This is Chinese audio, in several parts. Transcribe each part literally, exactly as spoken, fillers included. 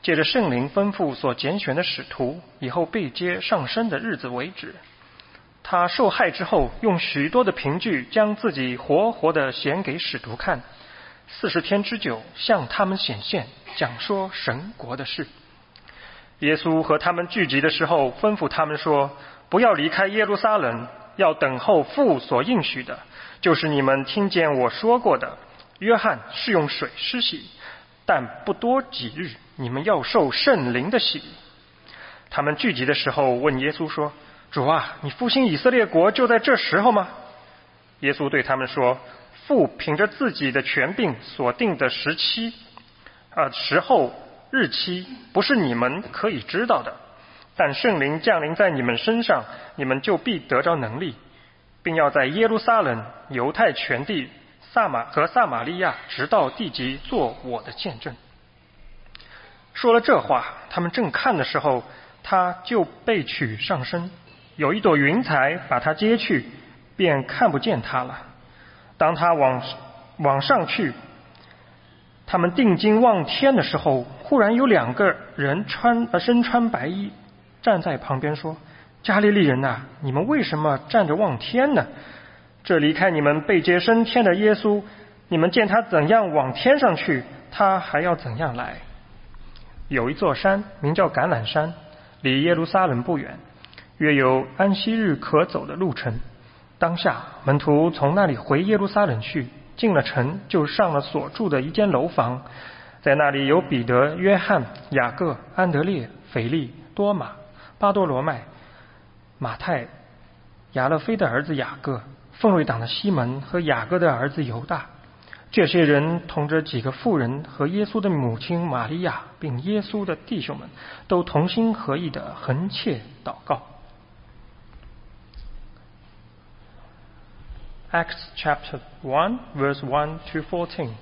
借着圣灵吩咐所拣选的使徒以后被接上升的日子为止。他受害之后，用许多的凭据将自己活活地显给使徒看，四十天之久向他们显现，讲说神国的事。耶稣和他们聚集的时候，吩咐他们说，不要离开耶路撒冷，要等候父所应许的，就是你们听见我说过的。约翰是用水施洗，但不多几日，你们要受圣灵的洗。他们聚集的时候问耶稣说，主啊，你复兴以色列国就在这时候吗？耶稣对他们说，父凭着自己的权柄所定的时期、呃、时候日期，不是你们可以知道的。但圣灵降临在你们身上，你们就必得着能力，并要在耶路撒冷、犹太全地、撒马和撒玛利亚直到地极做我的见证。说了这话，他们正看的时候，他就被取上升，有一朵云彩把他接去，便看不见他了。当他往往上去，他们定睛望天的时候，忽然有两个人穿呃身穿白衣站在旁边说，加利利人啊，你们为什么站着望天呢？这离开你们被接升天的耶稣，你们见他怎样往天上去，他还要怎样来。有一座山名叫橄榄山，离耶路撒冷不远，约有安息日可走的路程。当下门徒从那里回耶路撒冷去，进了城就上了所住的一间楼房，在那里有彼得、约翰、雅各、安德烈、腓力、多马、巴多罗麦、马太、亚勒菲的儿子雅各、奉瑞党的西门和雅各的儿子犹大。这些人同着几个妇人和耶稣的母亲玛利亚，并耶稣的弟兄们，都同心合意地横切祷告。Acts chapter one, verse one to fourteen.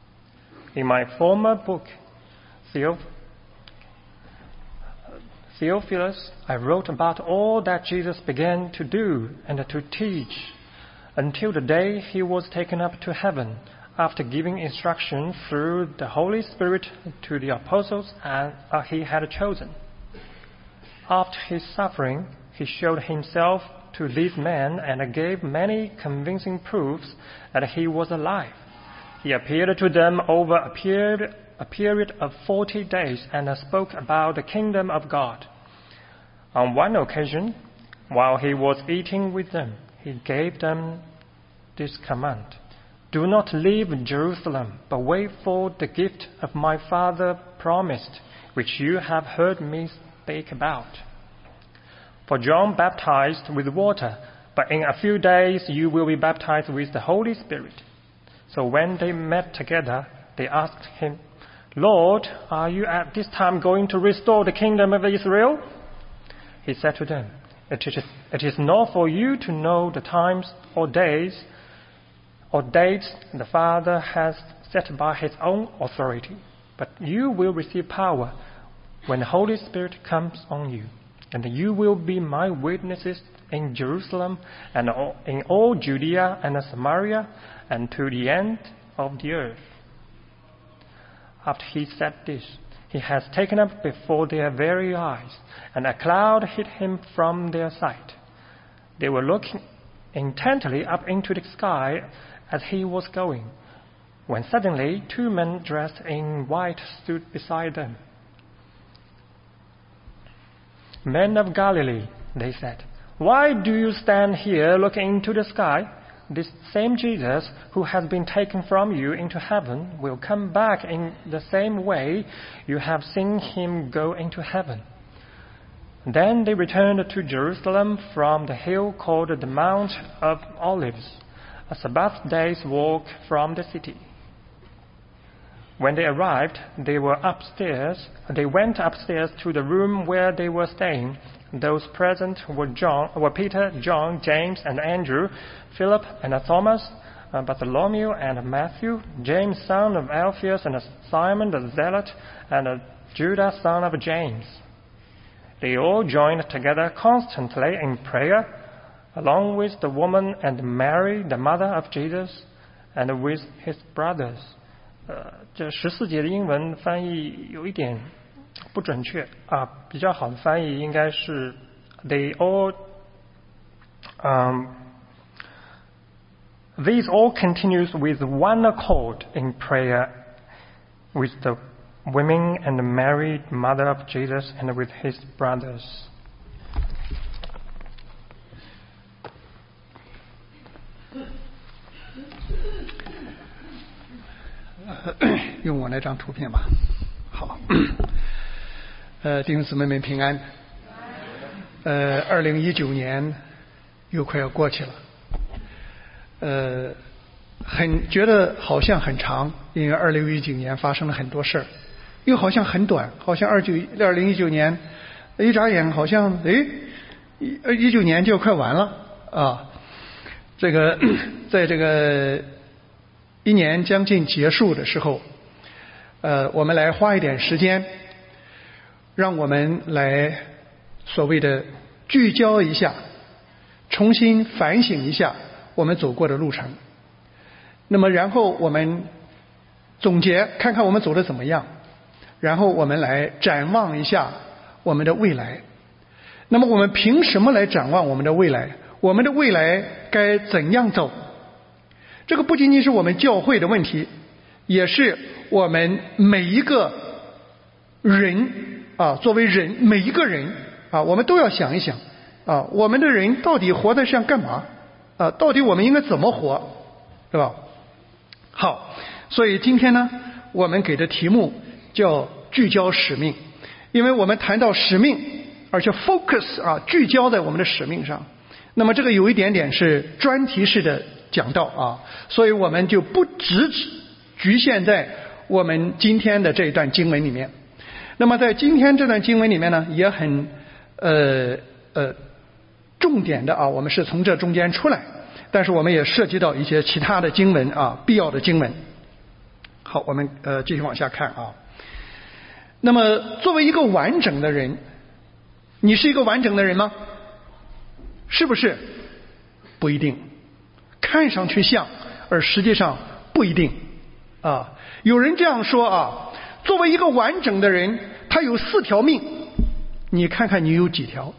In my former book, Theoph- Theophilus, I wrote about all that Jesus began to do and to teach until the day he was taken up to heaven, after giving instruction through the Holy Spirit to the apostles and uh, he had chosen. After his suffering, he showed himself to these men and gave many convincing proofs that he was alive. He appeared to them over a period, a period of forty days and spoke about the kingdom of God. On one occasion, while he was eating with them, he gave them this command: Do not leave Jerusalem, but wait for the gift of my Father promised, which you have heard me speak about. For John baptized with water, but in a few days you will be baptized with the Holy Spirit. So when they met together, they asked him, Lord, are you at this time going to restore the kingdom of Israel? He said to them, It is, it is not for you to know the times or days or dates the Father has set by his own authority, but you will receive power when the Holy Spirit comes on you, and you will be my witnesses in Jerusalem and in all Judea and Samaria and to the end of the earth. After he said this, he has taken up before their very eyes, and a cloud hid him from their sight. They were looking intently up into the sky as he was going, when suddenly two men dressed in white stood beside them. Men of Galilee, they said, why do you stand here looking into the sky? This same Jesus who has been taken from you into heaven will come back in the same way you have seen him go into heaven. Then they returned to Jerusalem from the hill called the Mount of Olives, a Sabbath day's walk from the city. When they arrived, they were upstairs. They went upstairs to the room where they were staying. Those present were John, were Peter, John, James, and Andrew, Philip and Thomas, uh, Bartholomew and Matthew, James, son of Alphaeus, and Simon the Zealot, and uh, Judas, son of James. They all joined together constantly in prayer, along with the woman and Mary, the mother of Jesus, and with his brothers. 呃，这十四节的英文翻译有一点不准确啊，比较好的翻译应该是 they all um these all continues with one accord in prayer with the women and the Mary mother of Jesus and with his brothers。 用我那张图片吧。好，呃，弟兄姊妹们平安。呃，二零一九年又快要过去了，呃，很觉得好像很长，因为二零一九年发生了很多事儿，又好像很短，好像二九二零一九年一眨眼好像诶，一一九年就快完了啊。这个在这个一年将近结束的时候，呃，我们来花一点时间，让我们来所谓的聚焦一下，重新反省一下我们走过的路程。那么然后我们总结看看我们走得怎么样，然后我们来展望一下我们的未来。那么我们凭什么来展望我们的未来？我们的未来该怎样走？这个不仅仅是我们教会的问题，也是我们每一个人啊，作为人每一个人啊，我们都要想一想啊，我们的人到底活在世上干嘛啊？到底我们应该怎么活，对吧？好，所以今天呢，我们给的题目叫聚焦使命，因为我们谈到使命，而且 focus 啊，聚焦在我们的使命上。那么这个有一点点是专题式的讲道啊，所以我们就不只局限在我们今天的这一段经文里面。那么在今天这段经文里面呢，也很呃呃重点的啊，我们是从这中间出来，但是我们也涉及到一些其他的经文啊，必要的经文。好，我们呃继续往下看啊。那么作为一个完整的人，你是一个完整的人吗？是不是？不一定，看上去像，而实际上不一定啊。有人这样说啊，作为一个完整的人，他有四条命，你看看你有几条？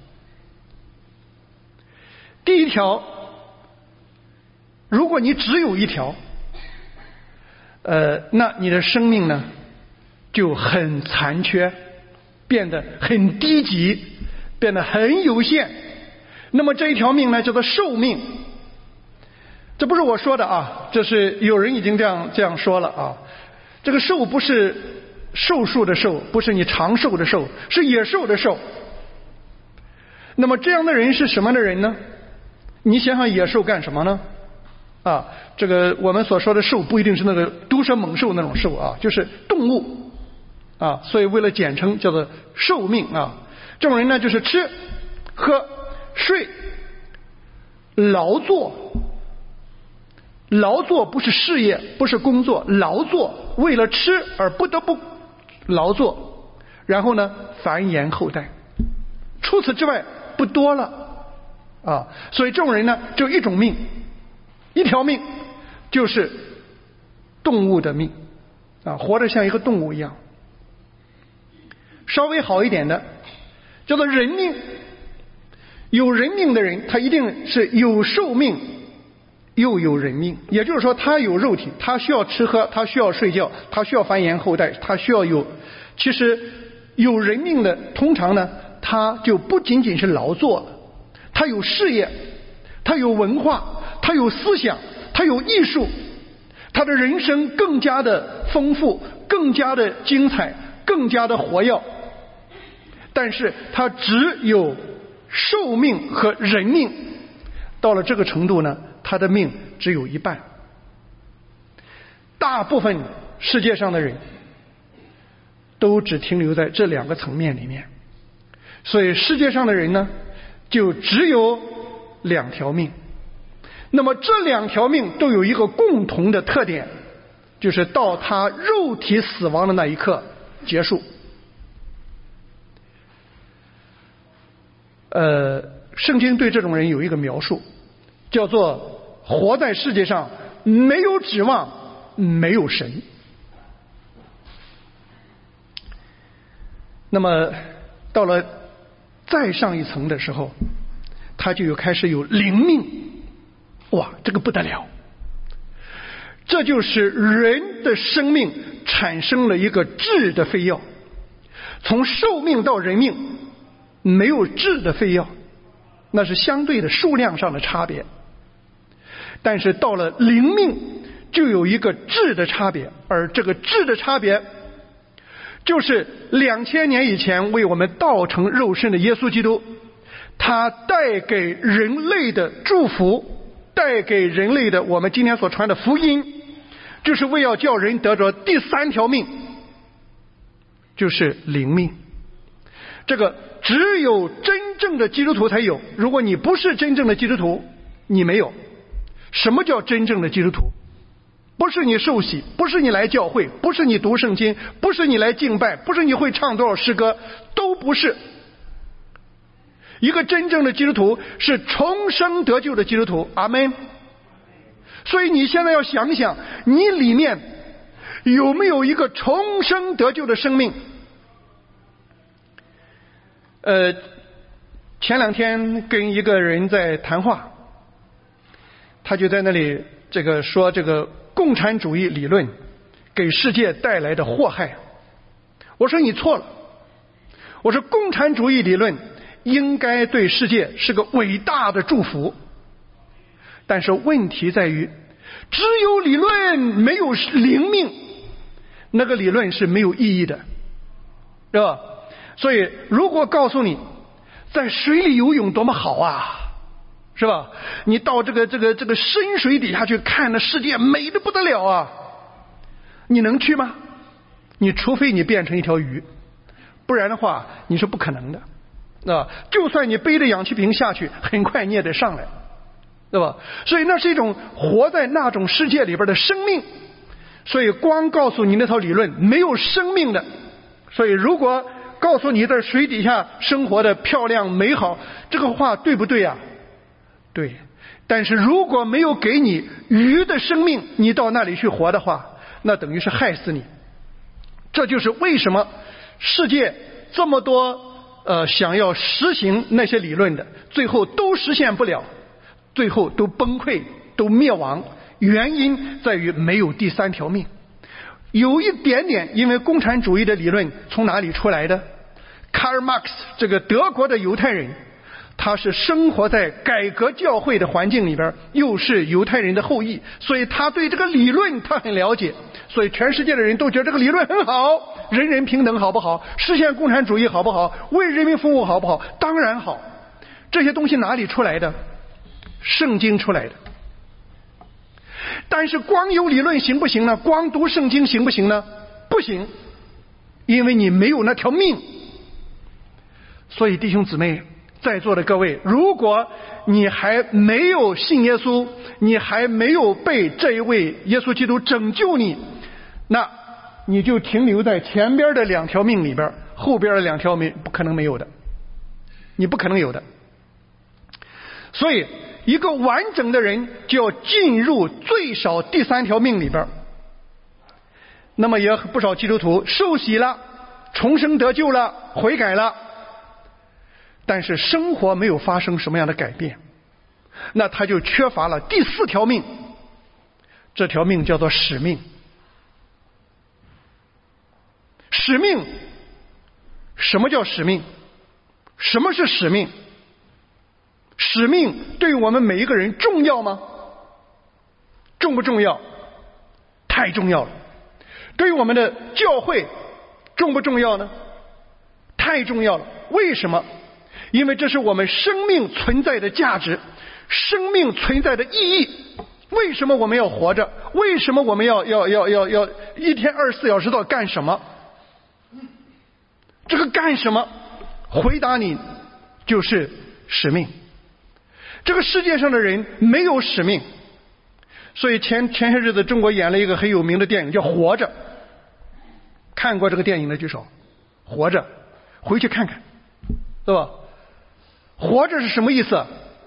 第一条，如果你只有一条，呃，那你的生命呢就很残缺，变得很低级，变得很有限。那么这一条命呢叫做寿命。这不是我说的啊，这是有人已经这样这样说了啊。这个寿不是寿数的寿，不是你长寿的寿，是野兽的兽。那么这样的人是什么的人呢？你想想野兽干什么呢？啊，这个我们所说的兽不一定是那个毒蛇猛兽那种兽啊，就是动物啊，所以为了简称叫做寿命啊。这种人呢就是吃喝睡劳作。劳作不是事业，不是工作，劳作为了吃而不得不劳作，然后呢繁衍后代，除此之外不多了啊。所以这种人呢就一种命，一条命，就是动物的命啊，活得像一个动物一样。稍微好一点的叫做人命。有人命的人，他一定是有寿命又有人命，也就是说他有肉体，他需要吃喝，他需要睡觉，他需要繁衍后代，他需要有。其实有人命的通常呢，他就不仅仅是劳作，他有事业，他有文化，他有思想，他有艺术，他的人生更加的丰富，更加的精彩，更加的活跃。但是他只有寿命和人命，到了这个程度呢，他的命只有一半。大部分世界上的人都只停留在这两个层面里面，所以世界上的人呢，就只有两条命。那么这两条命都有一个共同的特点，就是到他肉体死亡的那一刻结束。呃，圣经对这种人有一个描述，叫做活在世界上没有指望，没有神。 那么到了再上一层的时候，他就有开始有灵命。哇，这个不得了！这就是人的生命产生了一个质的非要。从寿命到人命没有质的非要，那是相对的数量上的差别。但是到了灵命就有一个质的差别，而这个质的差别就是两千年以前为我们道成肉身的耶稣基督，他带给人类的祝福，带给人类的我们今天所传的福音，就是为要叫人得着第三条命，就是灵命。这个只有真正的基督徒才有，如果你不是真正的基督徒，你没有。什么叫真正的基督徒？不是你受洗，不是你来教会，不是你读圣经，不是你来敬拜，不是你会唱多少诗歌，都不是。一个真正的基督徒是重生得救的基督徒，阿们。所以你现在要想想，你里面有没有一个重生得救的生命？呃，前两天跟一个人在谈话，他就在那里这个说这个共产主义理论给世界带来的祸害。我说你错了，我说共产主义理论应该对世界是个伟大的祝福，但是问题在于只有理论没有灵命，那个理论是没有意义的，是吧？所以如果告诉你在水里游泳多么好啊，是吧？你到这个这个这个深水底下去看，那世界美得不得了啊，你能去吗？你除非你变成一条鱼，不然的话你是不可能的。啊，就算你背着氧气瓶下去，很快你也得上来，对吧？所以那是一种活在那种世界里边的生命。所以光告诉你那套理论没有生命的。所以如果告诉你在水底下生活的漂亮美好，这个话对不对啊？对。但是如果没有给你鱼的生命，你到那里去活的话，那等于是害死你。这就是为什么世界这么多呃，想要实行那些理论的，最后都实现不了，最后都崩溃，都灭亡。原因在于没有第三条命。有一点点，因为共产主义的理论从哪里出来的？卡尔马克思这个德国的犹太人，他是生活在改革教会的环境里边，又是犹太人的后裔，所以他对这个理论他很了解。所以全世界的人都觉得这个理论很好，人人平等好不好？实现共产主义好不好？为人民服务好不好？当然好。这些东西哪里出来的？圣经出来的。但是光有理论行不行呢？光读圣经行不行呢？不行，因为你没有那条命。所以弟兄姊妹，在座的各位，如果你还没有信耶稣，你还没有被这一位耶稣基督拯救你，那你就停留在前边的两条命里边，后边的两条命不可能没有的，你不可能有的。所以一个完整的人就要进入最少第三条命里边。那么也有不少基督徒受洗了，重生得救了，悔改了，但是生活没有发生什么样的改变，那他就缺乏了第四条命。这条命叫做使命。使命，什么叫使命？什么是使命？使命对我们每一个人重要吗？重不重要？太重要了。对于我们的教会重不重要呢？太重要了。为什么？因为这是我们生命存在的价值，生命存在的意义。为什么我们要活着？为什么我们要要要要要一天二十四小时都干什么？这个干什么？回答你就是使命。这个世界上的人没有使命，所以前前些日子中国演了一个很有名的电影叫《活着》，看过这个电影的举手。活着，回去看看，对吧？活着是什么意思？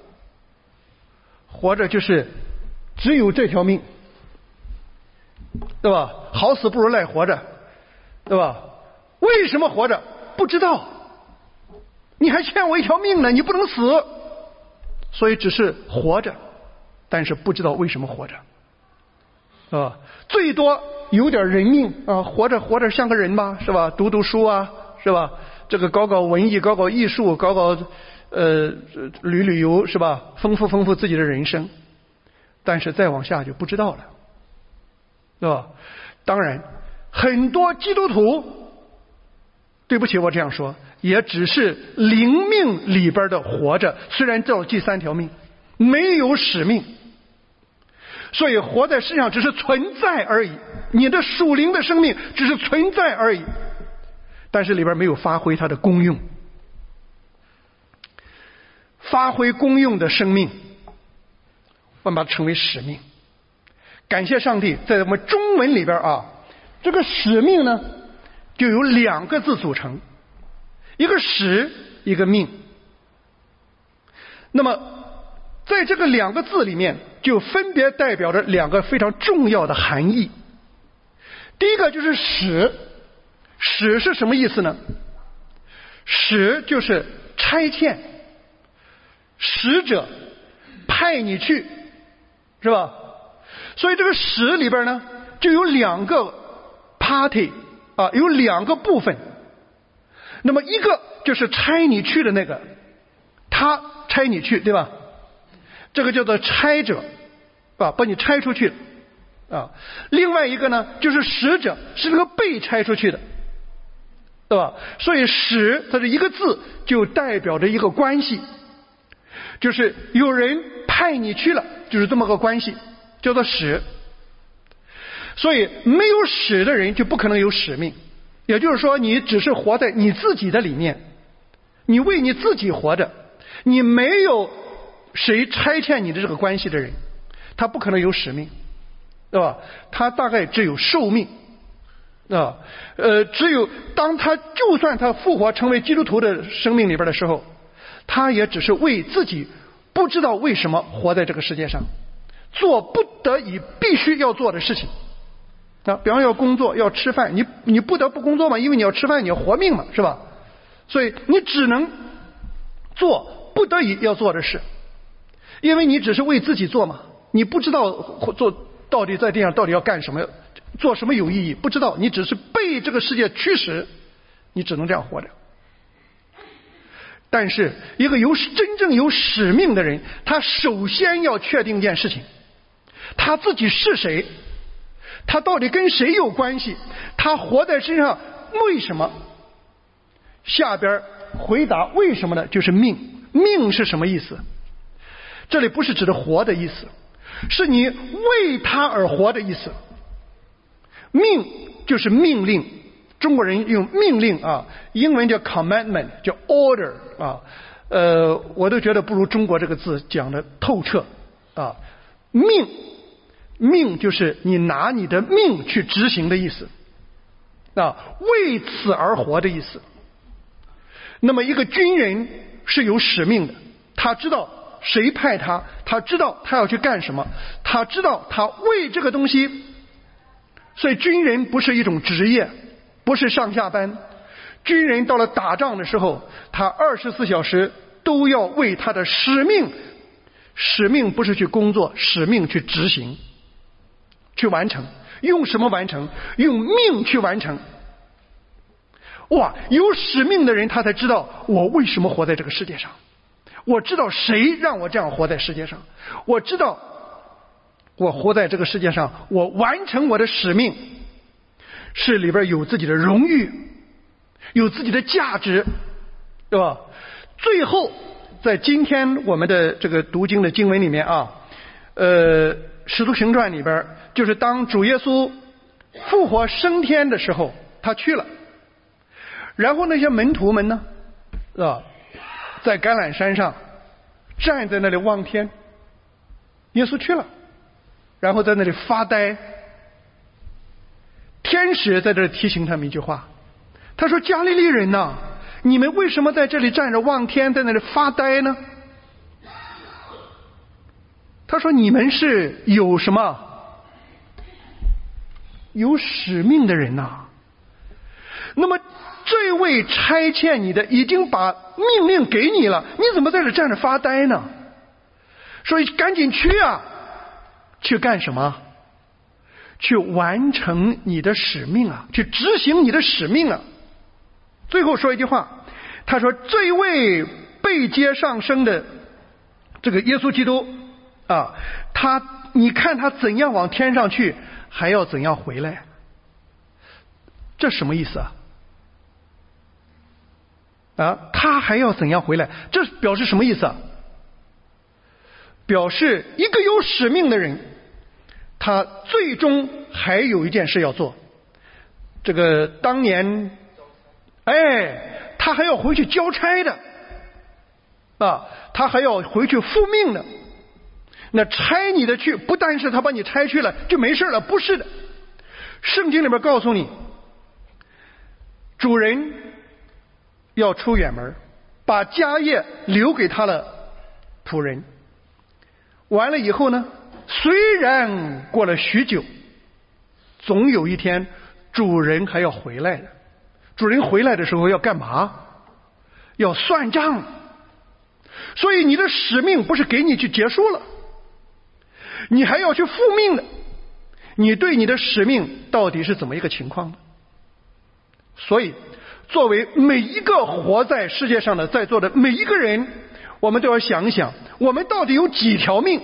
活着就是只有这条命，对吧？好死不如赖活着，对吧？为什么活着？ 不知道，你还欠我一条命呢，你不能死，所以只是活着，但是不知道为什么活着啊，最多有点人命啊，活着活着像个人嘛，是吧？读读书啊，是吧？这个搞搞文艺，搞搞艺术，搞搞呃旅旅游，是吧？丰富丰富自己的人生。但是再往下就不知道了，是吧？当然，很多基督徒，对不起，我这样说，也只是灵命里边的活着，虽然叫第三条命，没有使命。所以活在世上只是存在而已，你的属灵的生命只是存在而已，但是里边没有发挥它的功用。发挥功用的生命，我们把它称为使命。感谢上帝，在我们中文里边啊，这个使命呢就有两个字组成，一个使，一个命。那么在这个两个字里面就分别代表着两个非常重要的含义。第一个就是使，使是什么意思呢？使就是差遣，使者派你去，是吧？所以这个使里边呢就有两个 party 啊，有两个部分。那么一个就是差你去的那个，他差你去，对吧？这个叫做差者啊，把你差出去啊。另外一个呢就是使者，是那个被差出去的，对吧？所以使它的一个字就代表着一个关系，就是有人派你去了，就是这么个关系，叫做使。所以没有使的人就不可能有使命，也就是说你只是活在你自己的里面，你为你自己活着，你没有谁差遣你的这个关系的人，他不可能有使命，对吧？他大概只有寿命啊，呃，只有当他就算他复活成为基督徒的生命里边的时候，他也只是为自己不知道为什么活在这个世界上，做不得已必须要做的事情啊，比方要工作要吃饭，你你不得不工作嘛，因为你要吃饭，你要活命嘛，是吧？所以你只能做不得已要做的事，因为你只是为自己做嘛，你不知道做到底在地上到底要干什么，做什么有意义，不知道，你只是被这个世界驱使，你只能这样活着。但是一个有真正有使命的人，他首先要确定一件事情，他自己是谁，他到底跟谁有关系，他活在身上为什么。下边回答为什么呢，就是命。命是什么意思？这里不是指的活的意思，是你为他而活的意思。命就是命令，中国人用命令啊，英文叫 commandment， 叫 order 啊，呃，我都觉得不如中国这个字讲的透彻啊。命，命就是你拿你的命去执行的意思啊，为此而活的意思。那么一个军人是有使命的，他知道谁派他，他知道他要去干什么，他知道他为这个东西。所以军人不是一种职业，不是上下班，军人到了打仗的时候，他二十四小时都要为他的使命，使命不是去工作，使命去执行，去完成。用什么完成？用命去完成。哇，有使命的人他才知道我为什么活在这个世界上，我知道谁让我这样活在世界上，我知道我活在这个世界上，我完成我的使命是里边有自己的荣誉，有自己的价值，对吧？最后在今天我们的这个读经的经文里面啊，呃，使徒行传里边，就是当主耶稣复活升天的时候，他去了，然后那些门徒们呢，是吧，在橄榄山上站在那里望天，耶稣去了，然后在那里发呆。天使在这里提醒他们一句话，他说：加利利人呐，你们为什么在这里站着望天，在那里发呆呢？他说：你们是有什么？有使命的人呐。那么这位差遣你的已经把命令给你了，你怎么在这站着发呆呢？所以赶紧去啊！去干什么？去完成你的使命啊！去执行你的使命啊！最后说一句话，他说：“这一位被接上升的这个耶稣基督啊，他你看他怎样往天上去，还要怎样回来。”这什么意思啊？啊，他还要怎样回来？这表示什么意思啊？表示一个有使命的人，他最终还有一件事要做。这个当年，哎，他还要回去交差的，啊，他还要回去复命的。那差你的去，不但是他把你差去了就没事了，不是的。圣经里面告诉你，主人要出远门，把家业留给他的仆人。完了以后呢，虽然过了许久，总有一天主人还要回来的。主人回来的时候要干嘛？要算账。所以你的使命不是给你去结束了，你还要去复命的。你对你的使命到底是怎么一个情况呢？所以作为每一个活在世界上的在座的每一个人，我们都要想一想，我们到底有几条命？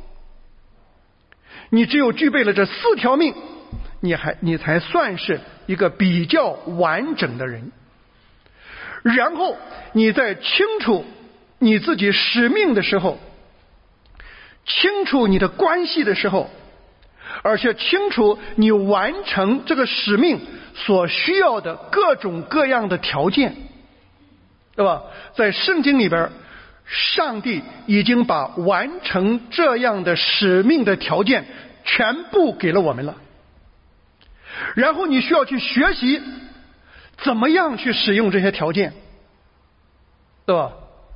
你只有具备了这四条命，你还你才算是一个比较完整的人。然后你在清楚你自己使命的时候，清楚你的关系的时候，而且清楚你完成这个使命所需要的各种各样的条件，对吧？在圣经里边，上帝已经把完成这样的使命的条件全部给了我们了。然后你需要去学习怎么样去使用这些条件，对吧？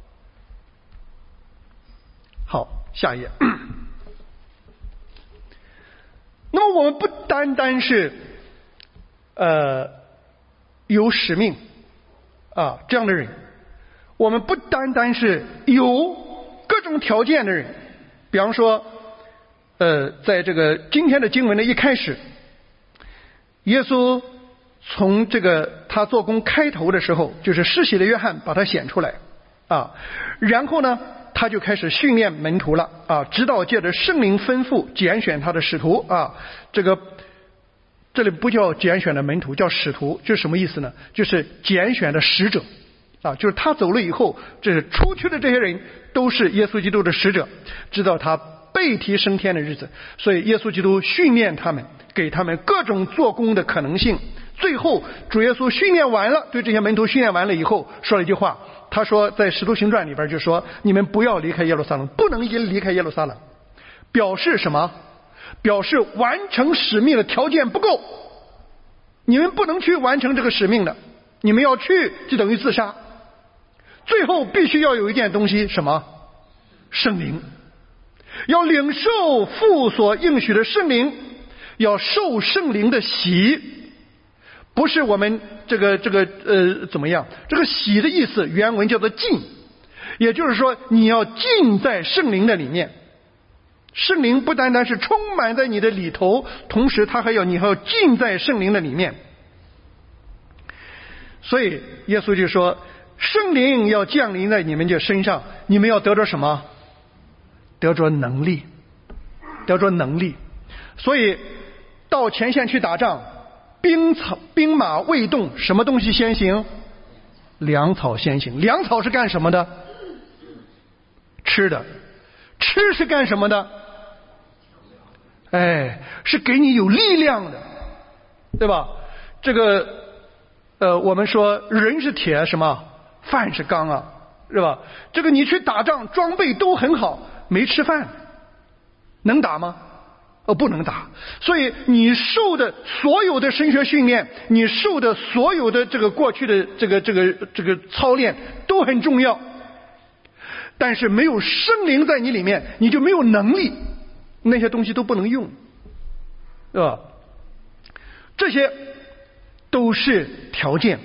好，下一页。那么我们不单单是呃有使命啊这样的人，我们不单单是有各种条件的人。比方说呃在这个今天的经文的一开始，耶稣从这个他做工开头的时候，就是施洗的约翰把他显出来啊，然后呢他就开始训练门徒了啊，直到借着圣灵吩咐拣选他的使徒啊。这个这里不叫拣选的门徒，叫使徒，这是什么意思呢？就是拣选的使者啊，就是他走了以后，这是出去的这些人都是耶稣基督的使者，直到他被提升天的日子。所以耶稣基督训练他们，给他们各种做工的可能性。最后主耶稣训练完了，对这些门徒训练完了以后，说了一句话，他说在使徒行传里边就说，你们不要离开耶路撒冷，不能离开耶路撒冷。表示什么？表示完成使命的条件不够，你们不能去完成这个使命的，你们要去就等于自杀。最后必须要有一件东西，什么？圣灵。要领受父所应许的圣灵，要受圣灵的洗。不是我们这个这个呃怎么样？这个洗的意思原文叫做浸，也就是说你要浸在圣灵的里面。圣灵不单单是充满在你的里头，同时它还要你还要浸在圣灵的里面。所以耶稣就说，圣灵要降临在你们这身上，你们要得着什么？得着能力，得着能力。所以到前线去打仗，兵草兵马未动，什么东西先行？粮草先行。粮草是干什么的？吃的。吃是干什么的？哎，是给你有力量的，对吧？这个呃我们说人是铁，什么？饭是钢啊，是吧？这个你去打仗，装备都很好，没吃饭能打吗？哦，不能打。所以你受的所有的神学训练，你受的所有的这个过去的这个这个这个操练都很重要，但是没有圣灵在你里面，你就没有能力，那些东西都不能用，对吧？这些都是条件。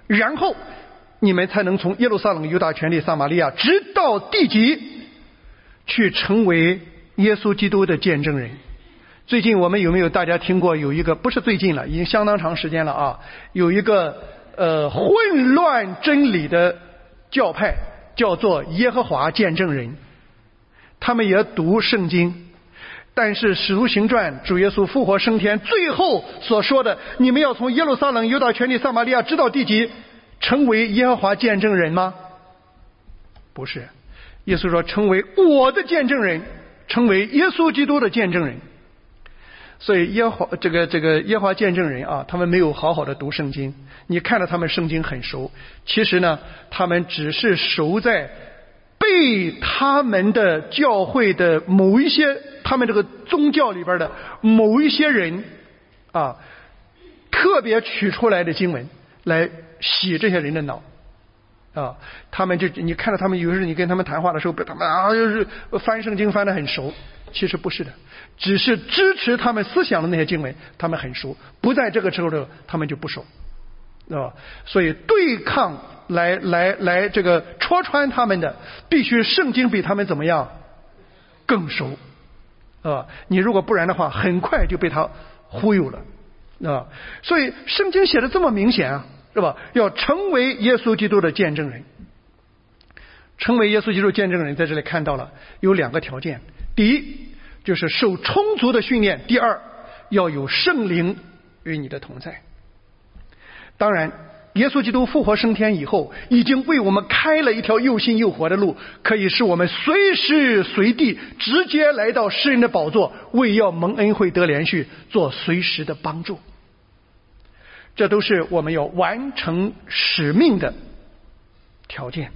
然后你们才能从耶路撒冷、犹大全地、撒玛利亚直到地极去成为耶稣基督的见证人。最近我们有没有大家听过有一个，不是最近了，已经相当长时间了啊，有一个呃混乱真理的教派叫做耶和华见证人，他们也读圣经，但是使徒行传主耶稣复活升天最后所说的，你们要从耶路撒冷、犹大全地、撒玛利亚直到地极成为耶和华见证人吗？不是，耶稣说成为我的见证人，成为耶稣基督的见证人。所以耶和华这个这个耶和华见证人啊，他们没有好好的读圣经。你看到他们圣经很熟，其实呢，他们只是熟在被他们的教会的某一些，他们这个宗教里边的某一些人啊，特别取出来的经文来洗这些人的脑啊。他们就你看到他们有时你跟他们谈话的时候，他们啊就是翻圣经翻得很熟，其实不是的。只是支持他们思想的那些经文他们很熟，不在这个时候的他们就不熟，啊，所以对抗来来来这个戳穿他们的，必须圣经比他们怎么样更熟啊！你如果不然的话，很快就被他忽悠了啊！所以圣经写的这么明显啊，是吧？要成为耶稣基督的见证人，成为耶稣基督见证人，在这里看到了有两个条件：第一，就是受充足的训练；第二，要有圣灵与你的同在。当然，耶稣基督复活升天以后，已经为我们开了一条又新又活的路，可以使我们随时随地直接来到诗人的宝座，为要蒙恩惠得连续，做随时的帮助。这都是我们要完成使命的条件。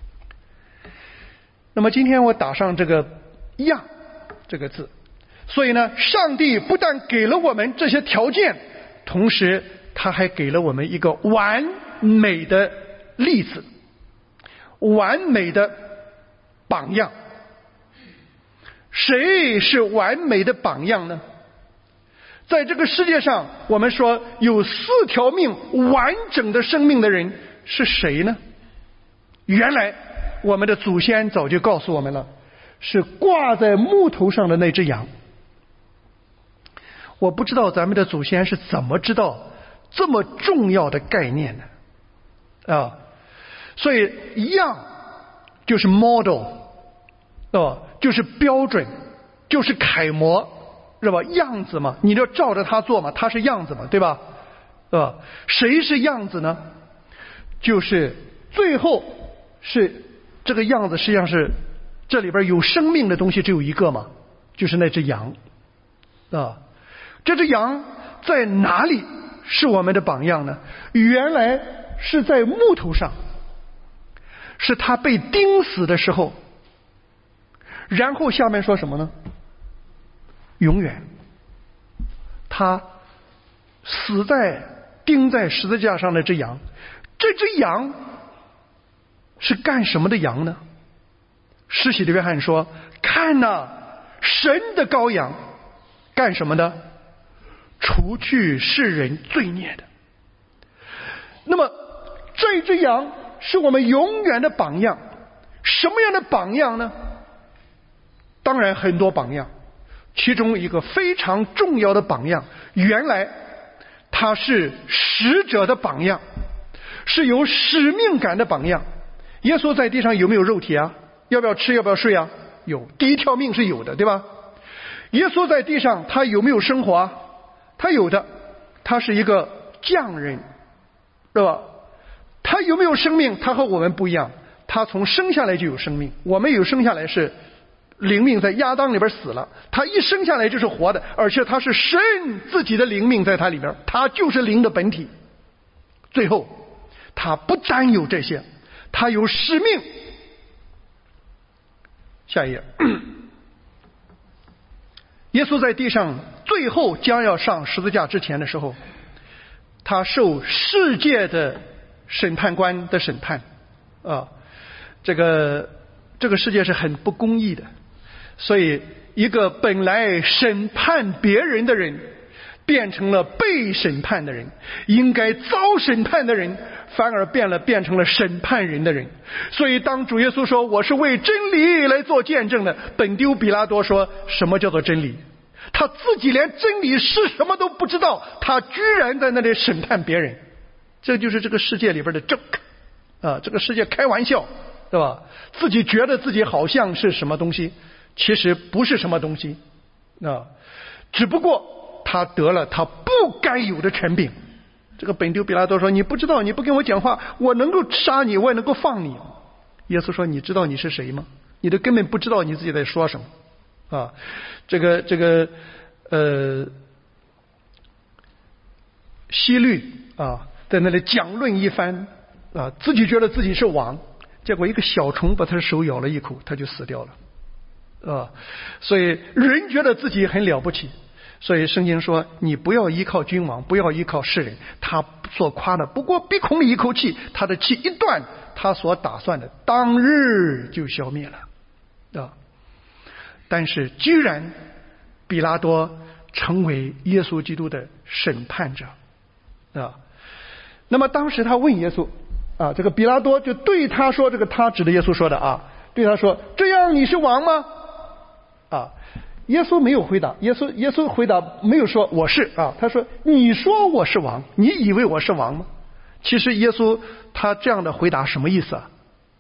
那么今天我打上这个样这个字，所以呢，上帝不但给了我们这些条件，同时他还给了我们一个完美的例子，完美的榜样。谁是完美的榜样呢？在这个世界上，我们说有四条命完整的生命的人是谁呢？原来我们的祖先早就告诉我们了，是挂在木头上的那只羊。我不知道咱们的祖先是怎么知道这么重要的概念的啊？所以样就是 model 啊，就是标准，就是楷模，是吧？样子嘛，你就照着它做嘛，它是样子嘛，对吧？啊，谁是样子呢？就是最后是这个样子，实际上是这里边有生命的东西只有一个嘛，就是那只羊啊。这只羊在哪里是我们的榜样呢？原来是在木头上，是他被钉死的时候。然后下面说什么呢？永远。他死在钉在十字架上的只羊，这只羊是干什么的羊呢？施洗的约翰说：看哪，神的羔羊，干什么的？除去世人罪孽的。那么这只羊是我们永远的榜样。什么样的榜样呢？当然很多榜样，其中一个非常重要的榜样，原来它是使者的榜样，是有使命感的榜样。耶稣在地上有没有肉体啊？要不要吃，要不要睡啊？有，第一条命是有的，对吧？耶稣在地上他有没有生活啊？他有的，他是一个匠人，对吧？他有没有生命？他和我们不一样，他从生下来就有生命。我们有生下来是灵命在亚当里边死了，他一生下来就是活的，而且他是神自己的灵命在他里边，他就是灵的本体。最后他不单有这些，他有使命。下一页。耶稣在地上最后将要上十字架之前的时候，他受世界的审判官的审判啊，这个这个世界是很不公义的，所以一个本来审判别人的人， 变成了被审判的人，应该遭审判的人反而变了变成了审判人的人。所以当主耶稣说我是为真理来做见证的，本丢彼拉多说什么叫做真理？他自己连真理是什么都不知道，他居然在那里审判别人。这就是这个世界里边的 joke 啊，这个世界开玩笑，对吧？自己觉得自己好像是什么东西，其实不是什么东西啊，只不过他得了他不该有的权柄。这个本丢彼拉多说你不知道，你不跟我讲话，我能够杀你，我也能够放你。耶稣说你知道你是谁吗？你都根本不知道你自己在说什么啊！这个这个呃，希律啊，在那里讲论一番啊，自己觉得自己是王，结果一个小虫把他的手咬了一口，他就死掉了啊！所以人觉得自己很了不起，所以圣经说你不要依靠君王，不要依靠世人，他所夸的不过鼻孔里一口气，他的气一断，他所打算的当日就消灭了啊！但是居然彼拉多成为耶稣基督的审判者啊！那么当时他问耶稣啊，这个彼拉多就对他说，这个他指的耶稣说的啊，对他说这样你是王吗？啊，耶稣没有回答，耶稣耶稣回答没有说我是啊，他说你说我是王，你以为我是王吗？其实耶稣他这样的回答什么意思啊？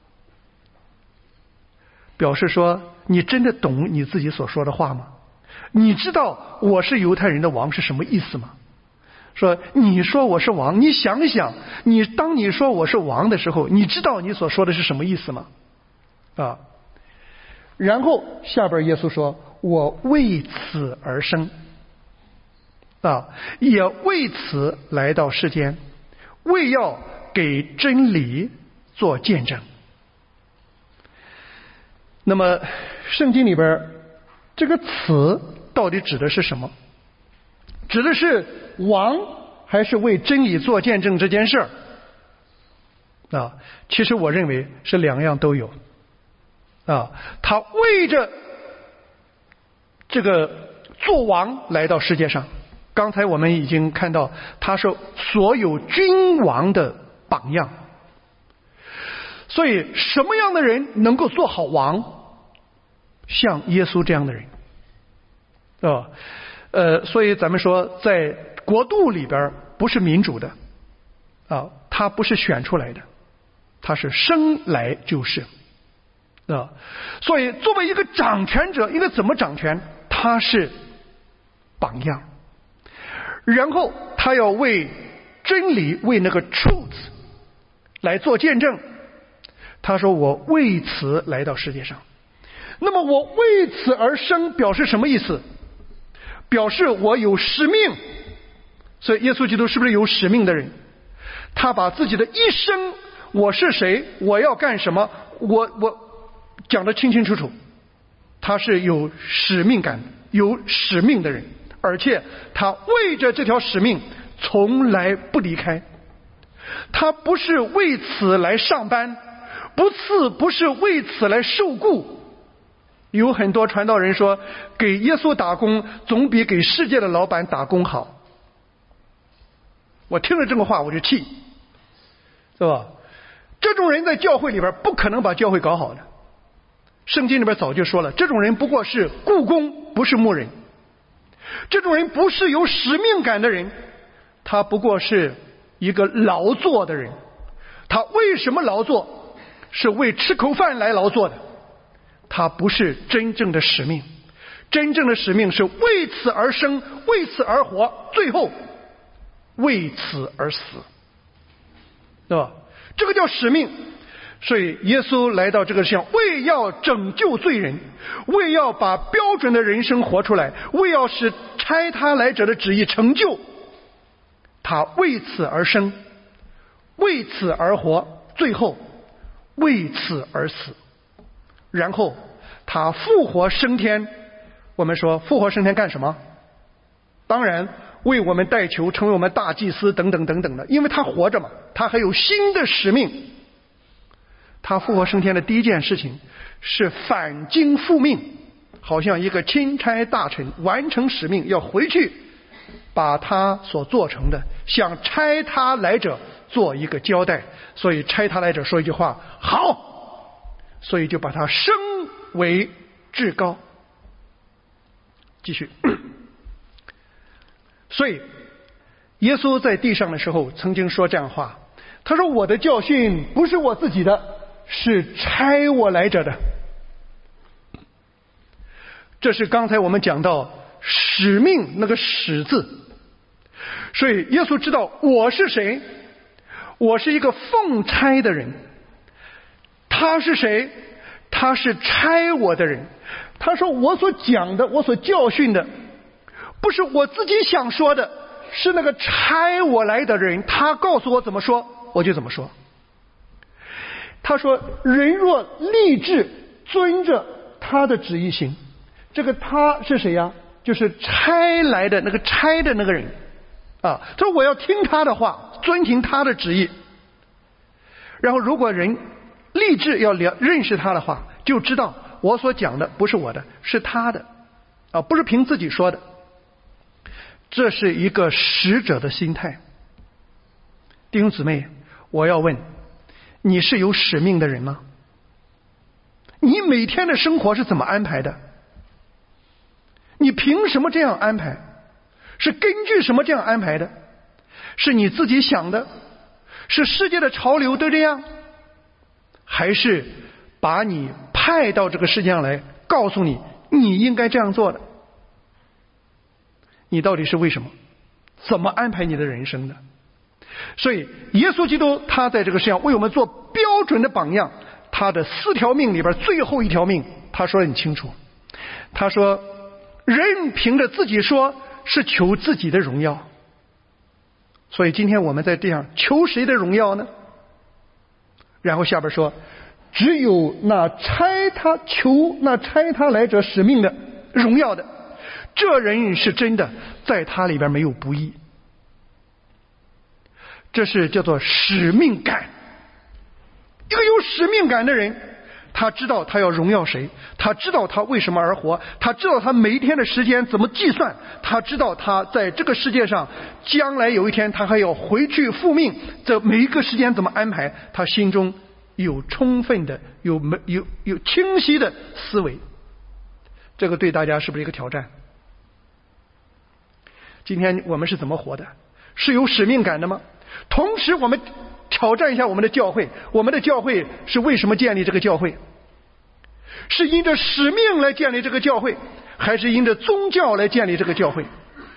表示说你真的懂你自己所说的话吗？你知道我是犹太人的王是什么意思吗？说你说我是王，你想一想，你当你说我是王的时候，你知道你所说的是什么意思吗？啊，然后下边耶稣说我为此而生啊，也为此来到世间，为要给真理做见证。那么圣经里边这个词到底指的是什么？指的是王还是为真理做见证这件事儿啊？其实我认为是两样都有啊。他为着这个做王来到世界上，刚才我们已经看到他是所有君王的榜样。所以什么样的人能够做好王？像耶稣这样的人啊，呃，所以咱们说在国度里边不是民主的啊，他不是选出来的，他是生来就是啊。所以作为一个掌权者，一个怎么掌权？他是榜样，然后他要为真理，为那个 truth 来做见证。他说我为此来到世界上。那么我为此而生表示什么意思？表示我有使命。所以耶稣基督是不是有使命的人？他把自己的一生，我是谁，我要干什么，我我讲得清清楚楚。他是有使命感，有使命的人，而且他为着这条使命从来不离开。他不是为此来上班，不是不是为此来受雇。有很多传道人说给耶稣打工总比给世界的老板打工好。我听了这个话我就气，是吧？这种人在教会里边不可能把教会搞好的。圣经里边早就说了，这种人不过是雇工，不是牧人。这种人不是有使命感的人，他不过是一个劳作的人。他为什么劳作？是为吃口饭来劳作的。他不是真正的使命，真正的使命是为此而生，为此而活，最后为此而死，对吧？这个叫使命。所以耶稣来到这个世上，为要拯救罪人，为要把标准的人生活出来，为要使差他来者的旨意成就。他为此而生，为此而活，最后为此而死。然后他复活升天。我们说复活升天干什么？当然为我们代求，成为我们大祭司等等等等的，因为他活着嘛，他还有新的使命。他复活升天的第一件事情是返京复命，好像一个钦差大臣完成使命要回去把他所做成的向差他来者做一个交代，所以差他来者说一句话，好，所以就把他升为至高。继续，所以耶稣在地上的时候曾经说这样话，他说我的教训不是我自己的，是差我来者的。这是刚才我们讲到使命那个使字，所以耶稣知道我是谁，我是一个奉差的人。他是谁？他是差我的人。他说我所讲的，我所教训的不是我自己想说的，是那个差我来的人，他告诉我怎么说我就怎么说。他说人若立志遵着他的旨意行，这个他是谁呀？就是差来的那个差的那个人啊。他说我要听他的话，遵行他的旨意。然后如果人立志要了认识他的话，就知道我所讲的不是我的，是他的啊，不是凭自己说的。这是一个使者的心态。弟兄姊妹，我要问，你是有使命的人吗？你每天的生活是怎么安排的？你凭什么这样安排？是根据什么这样安排的？是你自己想的？是世界的潮流都这样？还是把你派到这个世界上来，告诉你你应该这样做的？你到底是为什么？怎么安排你的人生的？所以耶稣基督他在这个世上为我们做标准的榜样，他的四条命里边最后一条命他说得很清楚，他说人凭着自己说是求自己的荣耀。所以今天我们在地上求谁的荣耀呢？然后下边说只有那差他求那差他来者使命的荣耀的，这人是真的，在他里边没有不义。这是叫做使命感。一个有使命感的人，他知道他要荣耀谁，他知道他为什么而活，他知道他每一天的时间怎么计算，他知道他在这个世界上将来有一天他还要回去复命，这每一个时间怎么安排，他心中有充分的有有有清晰的思维。这个对大家是不是一个挑战？今天我们是怎么活的？是有使命感的吗？同时我们挑战一下我们的教会，我们的教会是为什么建立这个教会？是因着使命来建立这个教会，还是因着宗教来建立这个教会？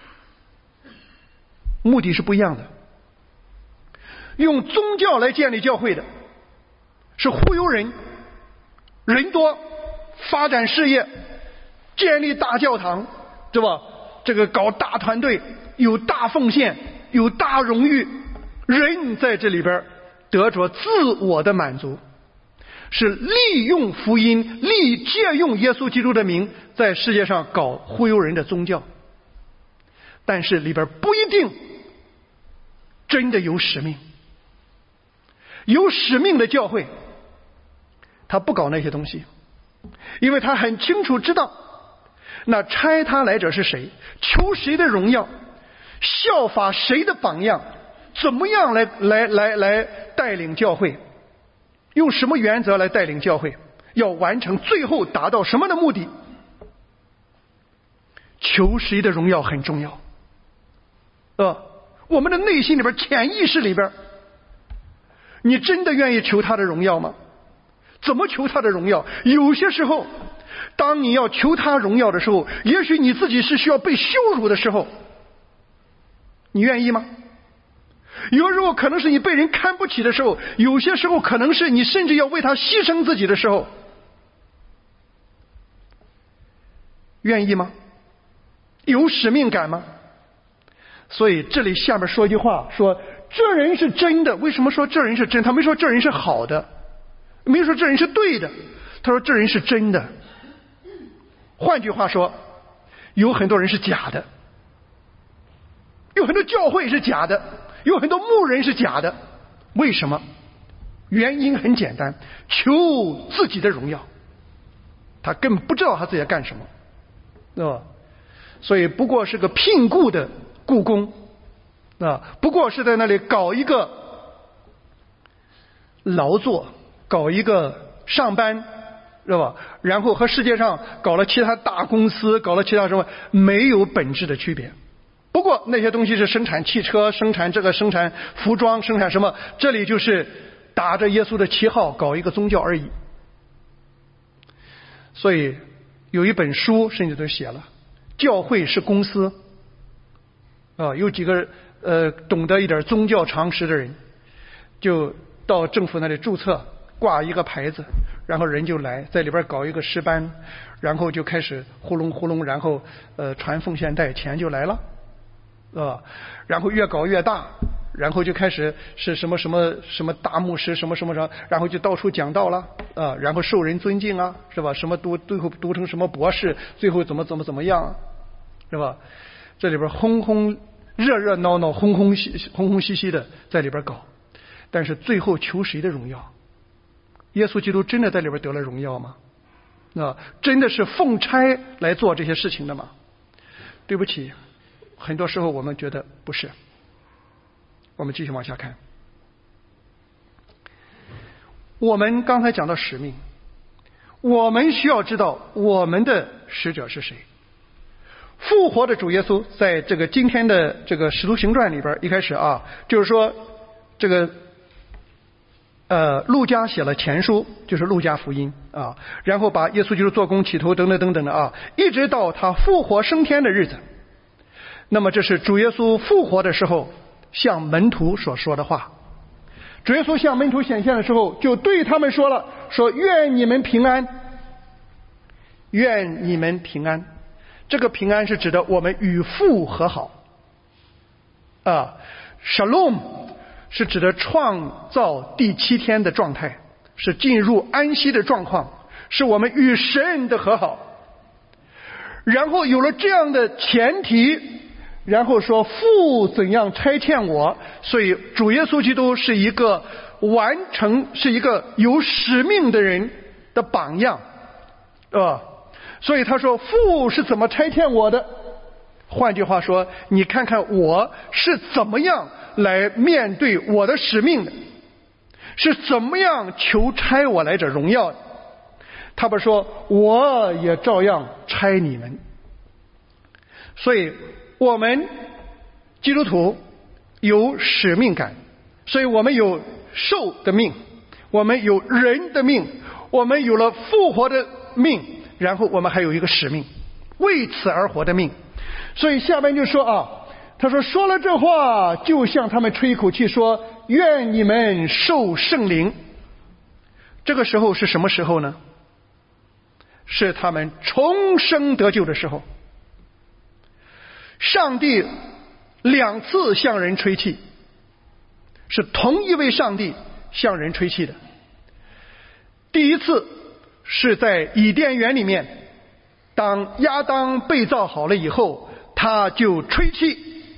目的是不一样的。用宗教来建立教会的是忽悠人，人多，发展事业，建立大教堂，对吧？这个搞大团队，有大奉献，有大荣誉，人在这里边得着自我的满足，是利用福音，利借用耶稣基督的名，在世界上搞忽悠人的宗教。但是里边不一定真的有使命。有使命的教会，他不搞那些东西，因为他很清楚知道那差他来者是谁，求谁的荣耀，效法谁的榜样，怎么样来来来来带领教会，用什么原则来带领教会，要完成最后达到什么的目的。求谁的荣耀很重要。呃，我们的内心里边，潜意识里边，你真的愿意求他的荣耀吗？怎么求他的荣耀？有些时候当你要求他荣耀的时候，也许你自己是需要被羞辱的时候，你愿意吗？有时候可能是你被人看不起的时候，有些时候可能是你甚至要为他牺牲自己的时候，愿意吗？有使命感吗？所以这里下面说一句话，说这人是真的。为什么说这人是真？他没说这人是好的，没说这人是对的，他说这人是真的。换句话说，有很多人是假的，有很多教会是假的，有很多牧人是假的。为什么？原因很简单，求自己的荣耀，他根本不知道他自己在干什么，对吧？所以不过是个聘雇的雇工啊，不过是在那里搞一个劳作，搞一个上班，是吧？然后和世界上搞了其他大公司，搞了其他什么，没有本质的区别。不过那些东西是生产汽车，生产这个，生产服装，生产什么，这里就是打着耶稣的旗号搞一个宗教而已。所以有一本书甚至都写了，教会是公司啊，有几个呃懂得一点宗教常识的人就到政府那里注册，挂一个牌子，然后人就来在里边搞一个诗班，然后就开始呼隆呼隆，然后呃传奉献带，钱就来了啊，然后越搞越大，然后就开始是什么什么什么大牧师什么什么什么，然后就到处讲道了啊，然后受人尊敬啊，是吧？什么读最后读成什么博士，最后怎么怎么怎么样，是吧？这里边轰轰热热闹闹，轰轰兮轰轰兮兮的在里边搞，但是最后求谁的荣耀？耶稣基督真的在里边得了荣耀吗？啊，真的是奉差来做这些事情的吗？对不起，很多时候我们觉得不是。我们继续往下看，我们刚才讲到使命，我们需要知道我们的使者是谁。复活的主耶稣在这个今天的这个使徒行传里边，一开始啊，就是说这个呃路加写了前书，就是路加福音啊，然后把耶稣基督做工起头等等等等的啊，一直到他复活升天的日子。那么这是主耶稣复活的时候向门徒所说的话。主耶稣向门徒显现的时候，就对他们说了，说愿你们平安，愿你们平安。这个平安是指的我们与父和好啊 ，Shalom 是指的创造第七天的状态，是进入安息的状况，是我们与神的和好。然后有了这样的前提，然后说父怎样差遣我，所以主耶稣基督是一个完成，是一个有使命的人的榜样啊。所以他说父是怎么差遣我的，换句话说，你看看我是怎么样来面对我的使命的，是怎么样求差我来者荣耀的。他不说我也照样差你们。所以我们基督徒有使命感，所以我们有兽的命，我们有人的命，我们有了复活的命，然后我们还有一个使命，为此而活的命。所以下面就说啊，他说说了这话，就向他们吹一口气，说愿你们受圣灵。这个时候是什么时候呢？是他们重生得救的时候。上帝两次向人吹气，是同一位上帝向人吹气的。第一次是在伊甸园里面，当亚当被造好了以后，他就吹气。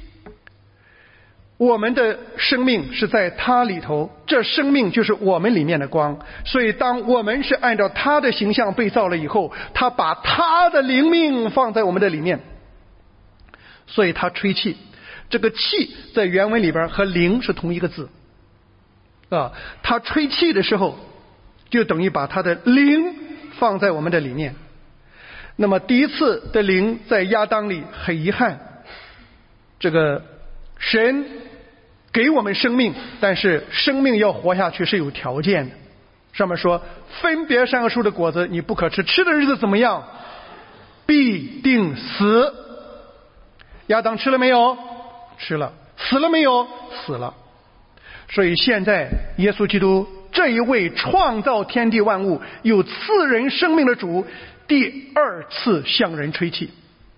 我们的生命是在他里头，这生命就是我们里面的光，所以当我们是按照他的形象被造了以后，他把他的灵命放在我们的里面，所以他吹气。这个气在原文里边和灵是同一个字啊，他吹气的时候就等于把他的灵放在我们的里面。那么第一次的灵在亚当里，很遗憾，这个神给我们生命，但是生命要活下去是有条件的。上面说分别善恶树的果子你不可吃，吃的日子怎么样？必定死。亚当吃了没有？吃了。死了没有？死了。所以现在耶稣基督这一位创造天地万物有赐人生命的主，第二次向人吹气，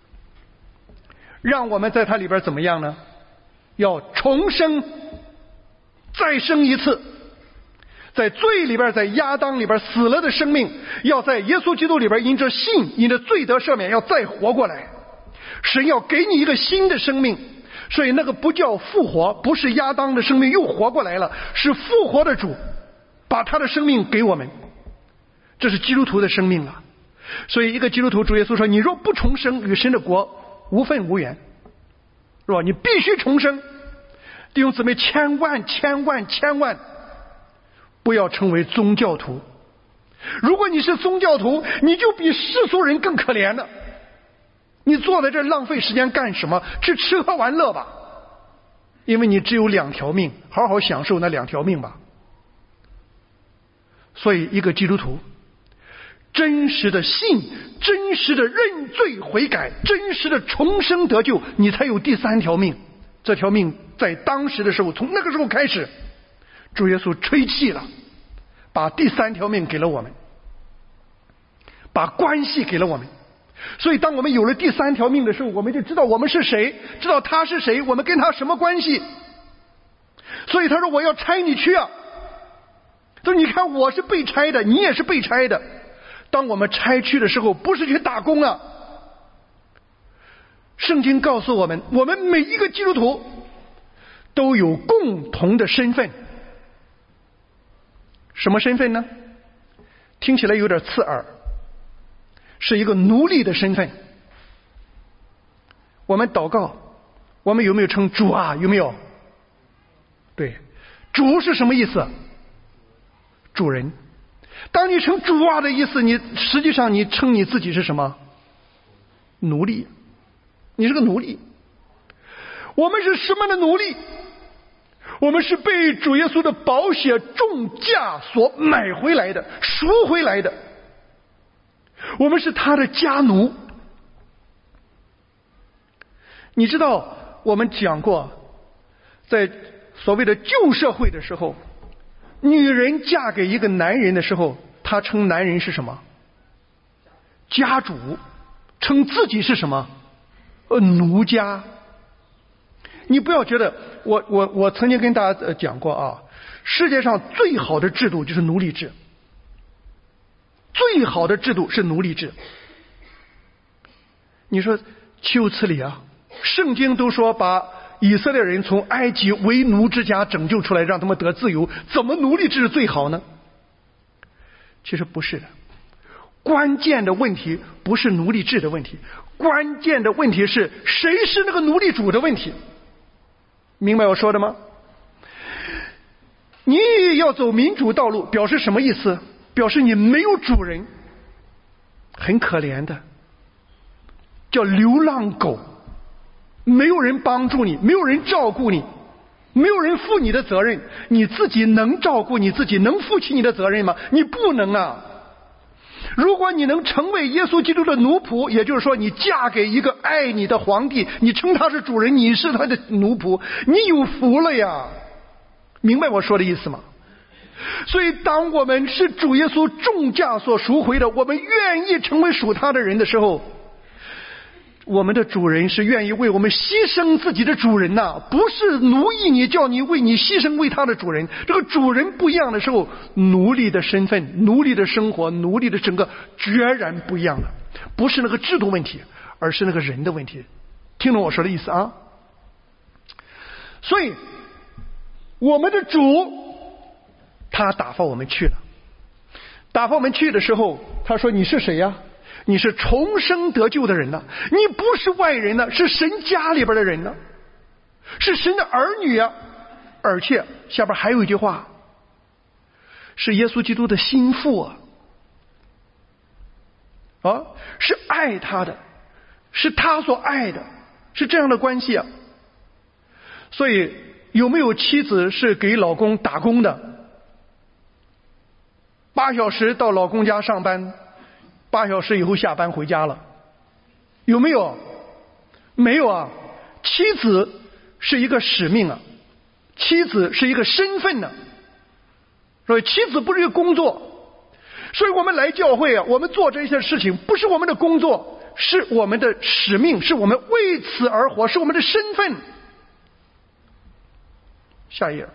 让我们在他里边怎么样呢？要重生，再生一次。在罪里边，在亚当里边死了的生命，要在耶稣基督里边因着信，因着罪得赦免，要再活过来。神要给你一个新的生命，所以那个不叫复活，不是亚当的生命又活过来了，是复活的主把他的生命给我们，这是基督徒的生命了。所以一个基督徒，主耶稣说，你若不重生，与神的国无分无缘是吧？你必须重生。弟兄姊妹，千万千万千万不要成为宗教徒。如果你是宗教徒，你就比世俗人更可怜了。你坐在这浪费时间干什么？去吃喝玩乐吧，因为你只有两条命，好好享受那两条命吧。所以一个基督徒真实的信，真实的认罪悔改，真实的重生得救，你才有第三条命。这条命在当时的时候，从那个时候开始，主耶稣吹气了，把第三条命给了我们，把关系给了我们。所以当我们有了第三条命的时候，我们就知道我们是谁，知道他是谁，我们跟他什么关系。所以他说我要差你去啊。他说你看我是被差的，你也是被差的。当我们差去的时候，不是去打工啊。圣经告诉我们，我们每一个基督徒都有共同的身份。什么身份呢？听起来有点刺耳，是一个奴隶的身份。我们祷告，我们有没有称主啊？有没有？对，主是什么意思？主人。当你称主啊的意思，你实际上你称你自己是什么？奴隶。你是个奴隶。我们是什么的奴隶？我们是被主耶稣的宝血重价所买回来的，赎回来的。我们是他的家奴。你知道我们讲过，在所谓的旧社会的时候，女人嫁给一个男人的时候，她称男人是什么？家主。称自己是什么？呃，奴家。你不要觉得，我我我曾经跟大家讲过啊，世界上最好的制度就是奴隶制，最好的制度是奴隶制。你说岂有此理啊？圣经都说把以色列人从埃及为奴之家拯救出来，让他们得自由，怎么奴隶制是最好呢？其实不是的。关键的问题不是奴隶制的问题，关键的问题是谁是那个奴隶主的问题。明白我说的吗？你要走民主道路，表示什么意思？表示你没有主人，很可怜的，叫流浪狗，没有人帮助你，没有人照顾你，没有人负你的责任。你自己能照顾你自己，能负起你的责任吗？你不能啊。如果你能成为耶稣基督的奴仆，也就是说你嫁给一个爱你的皇帝，你称他是主人，你是他的奴仆，你有福了呀。明白我说的意思吗？所以当我们是主耶稣重价所赎回的，我们愿意成为属他的人的时候，我们的主人是愿意为我们牺牲自己的主人呐、啊，不是奴役你，叫你为你牺牲为他的主人。这个主人不一样的时候，奴隶的身份、奴隶的生活、奴隶的整个决然不一样了。不是那个制度问题，而是那个人的问题。听懂我说的意思啊？所以我们的主他打发我们去了，打发我们去的时候，他说你是谁呀？你是重生得救的人呢、啊，你不是外人呢、啊，是神家里边的人呢、啊，是神的儿女啊。而且下边还有一句话，是耶稣基督的心腹啊，啊，是爱他的，是他所爱的，是这样的关系啊。所以有没有妻子是给老公打工的？八小时到老公家上班，八小时以后下班回家了，有没有？没有啊。妻子是一个使命啊，妻子是一个身份呢、啊。所以妻子不是一个工作，所以我们来教会啊，我们做这些事情不是我们的工作，是我们的使命，是我们为此而活，是我们的身份。下一页，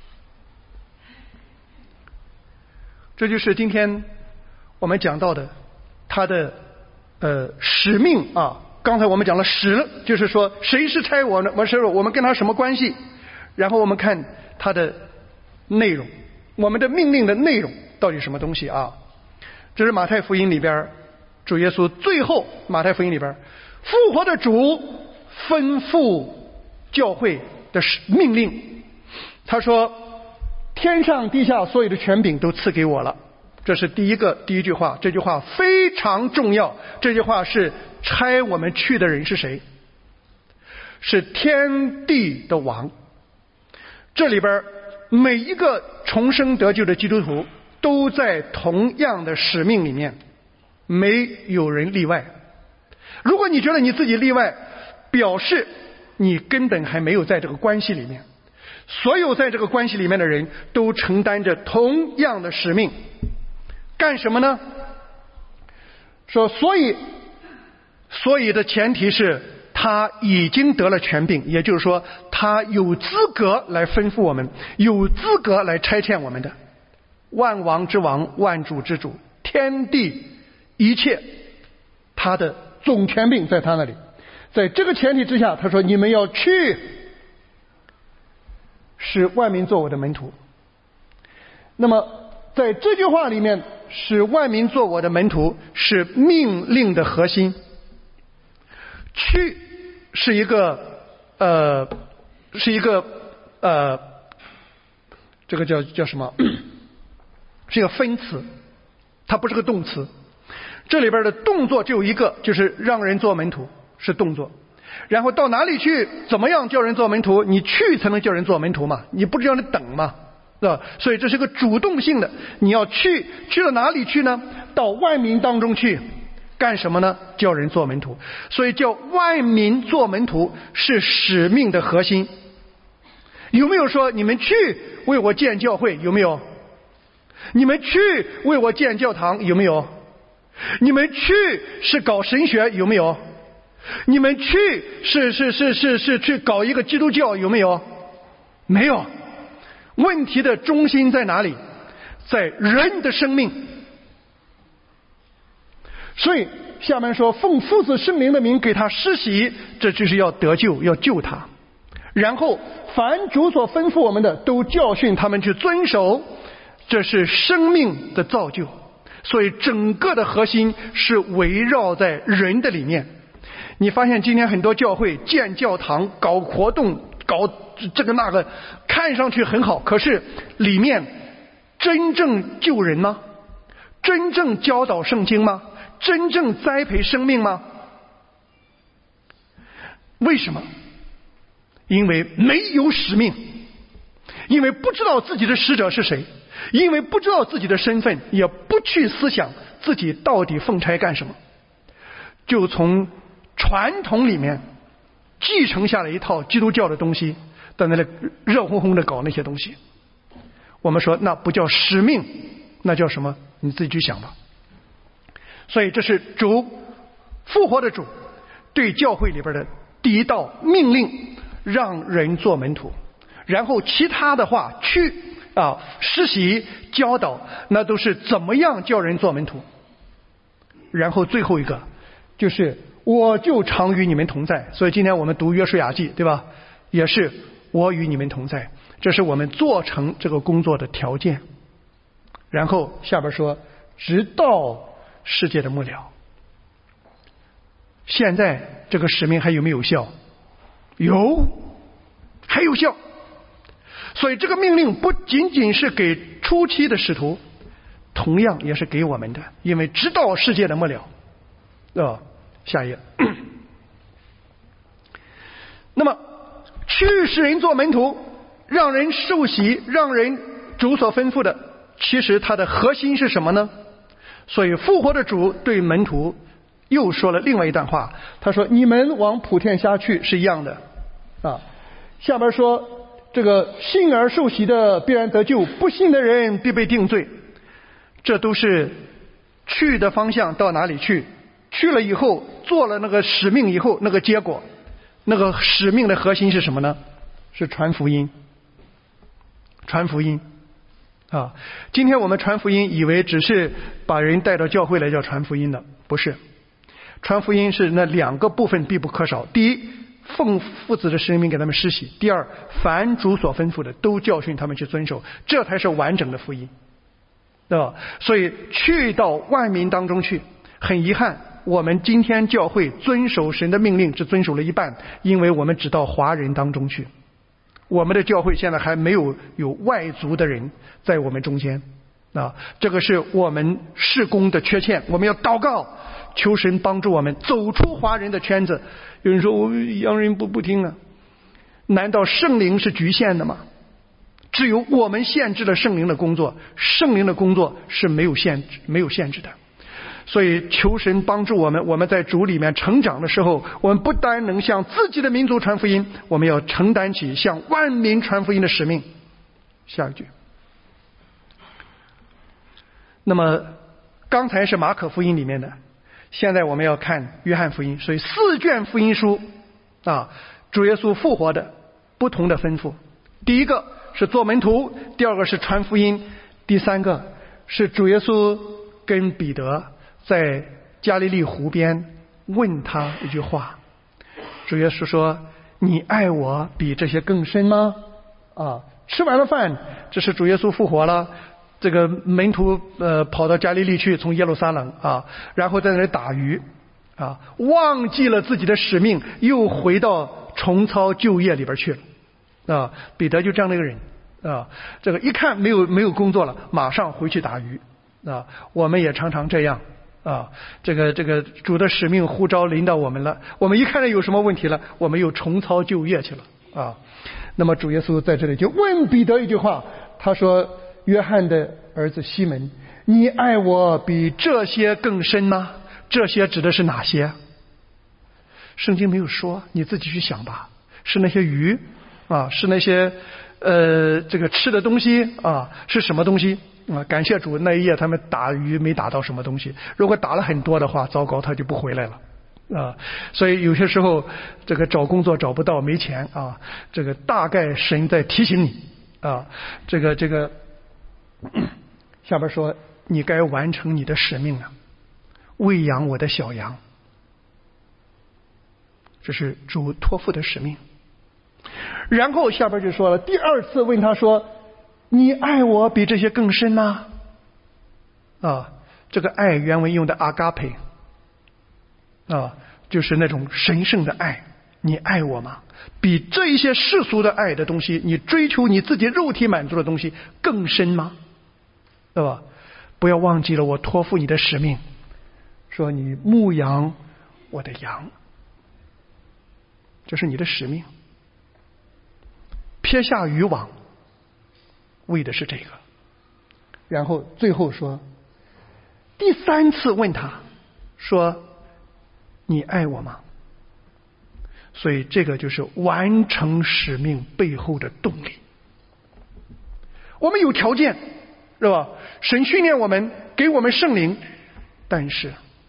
这就是今天我们讲到的他的呃使命啊。刚才我们讲了使，就是说谁是差我呢？我是我们跟他什么关系？然后我们看他的内容，我们的命令的内容到底什么东西啊？这是马太福音里边主耶稣最后马太福音里边复活的主吩咐教会的命令。他说天上地下所有的权柄都赐给我了，这是第一个第一句话，这句话非常重要。这句话是差我们去的人是谁？是天地的王。这里边每一个重生得救的基督徒都在同样的使命里面，没有人例外。如果你觉得你自己例外，表示你根本还没有在这个关系里面。所有在这个关系里面的人都承担着同样的使命。干什么呢？说所以所以的前提是他已经得了权柄，也就是说他有资格来吩咐我们，有资格来差遣我们的。万王之王，万主之主，天地一切，他的总权柄在他那里。在这个前提之下，他说你们要去使万民做我的门徒。那么在这句话里面，使万民做我的门徒是命令的核心。去是一个呃是一个呃这个叫叫什么？是一个分词，它不是个动词。这里边的动作只有一个，就是让人做门徒，是动作。然后到哪里去，怎么样叫人做门徒？你去才能叫人做门徒嘛，你不是叫人等嘛，对吧？所以这是个主动性的，你要去，去到哪里去呢？到万民当中去，干什么呢？叫人做门徒。所以叫万民做门徒是使命的核心。有没有说你们去为我建教会？有没有？你们去为我建教堂？有没有？你们去是搞神学？有没有？你们去是是是是是去搞一个基督教？有没有？没有。问题的中心在哪里？在人的生命。所以下面说奉父子圣灵的名给他施洗，这就是要得救，要救他。然后凡主所吩咐我们的，都教训他们去遵守，这是生命的造就。所以整个的核心是围绕在人的里面。你发现今天很多教会建教堂、搞活动、搞这个那个，看上去很好，可是里面真正救人吗？真正教导圣经吗？真正栽培生命吗？为什么？因为没有使命，因为不知道自己的使者是谁，因为不知道自己的身份，也不去思想自己到底奉差干什么，就从传统里面继承下来一套基督教的东西，在那里热烘烘的搞那些东西。我们说那不叫使命，那叫什么？你自己去想吧。所以这是主复活的主对教会里边的第一道命令，让人做门徒。然后其他的话去啊施洗教导，那都是怎么样叫人做门徒。然后最后一个就是我就常与你们同在。所以今天我们读约书亚记，对吧？也是我与你们同在，这是我们做成这个工作的条件。然后下边说直到世界的末了。现在这个使命还有没有效？有，还有效。所以这个命令不仅仅是给初期的使徒，同样也是给我们的，因为直到世界的末了。哦，下一页。那么去使人做门徒，让人受洗，让人主所吩咐的，其实它的核心是什么呢？所以复活的主对门徒又说了另外一段话，他说你们往普天下去是一样的啊。下边说这个信而受洗的必然得救，不信的人必被定罪。这都是去的方向到哪里去，去了以后做了那个使命以后，那个结果，那个使命的核心是什么呢？是传福音。传福音啊！今天我们传福音以为只是把人带到教会来叫传福音的，不是。传福音是那两个部分必不可少。第一，奉父子的圣名给他们施洗；第二，凡主所吩咐的都教训他们去遵守，这才是完整的福音，对吧？所以去到万民当中去，很遗憾我们今天教会遵守神的命令只遵守了一半，因为我们只到华人当中去。我们的教会现在还没有有外族的人在我们中间啊，这个是我们事工的缺陷，我们要祷告，求神帮助我们走出华人的圈子。有人说我洋人不不听啊，难道圣灵是局限的吗？只有我们限制了圣灵的工作，圣灵的工作是没有限制没有限制的。所以求神帮助我们，我们在主里面成长的时候，我们不单能向自己的民族传福音，我们要承担起向万民传福音的使命。下一句。那么刚才是马可福音里面的，现在我们要看约翰福音。所以四卷福音书啊，主耶稣复活的不同的吩咐。第一个是做门徒，第二个是传福音，第三个是主耶稣跟彼得在加利利湖边问他一句话。主耶稣说，你爱我比这些更深吗？啊，吃完了饭，这是主耶稣复活了，这个门徒呃跑到加利利去，从耶路撒冷啊，然后在那里打鱼啊，忘记了自己的使命，又回到重操旧业里边去了啊。彼得就这样的一个人啊，这个一看没有没有工作了，马上回去打鱼啊。我们也常常这样啊，这个这个主的使命呼召临到我们了，我们一看到有什么问题了，我们又重操旧业去了啊。那么主耶稣在这里就问彼得一句话，他说，约翰的儿子西门，你爱我比这些更深吗？这些指的是哪些？圣经没有说，你自己去想吧。是那些鱼啊，是那些呃这个吃的东西啊，是什么东西啊？感谢主，那一夜他们打鱼没打到什么东西，如果打了很多的话，糟糕，他就不回来了啊。所以有些时候这个找工作找不到，没钱啊，这个大概神在提醒你啊，这个这个下边说，你该完成你的使命了，喂养我的小羊，这是主托付的使命。然后下边就说了，第二次问他说，你爱我比这些更深吗？啊，这个爱原文用的阿嘎培啊，就是那种神圣的爱。你爱我吗？比这一些世俗的爱的东西，你追求你自己肉体满足的东西更深吗？对吧？不要忘记了我托付你的使命，说你牧养我的羊，这是你的使命。撇下渔网，为的是这个。然后最后说，第三次问他说，你爱我吗？所以这个就是完成使命背后的动力。我们有条件，是吧？神训练我们，给我们圣灵，但是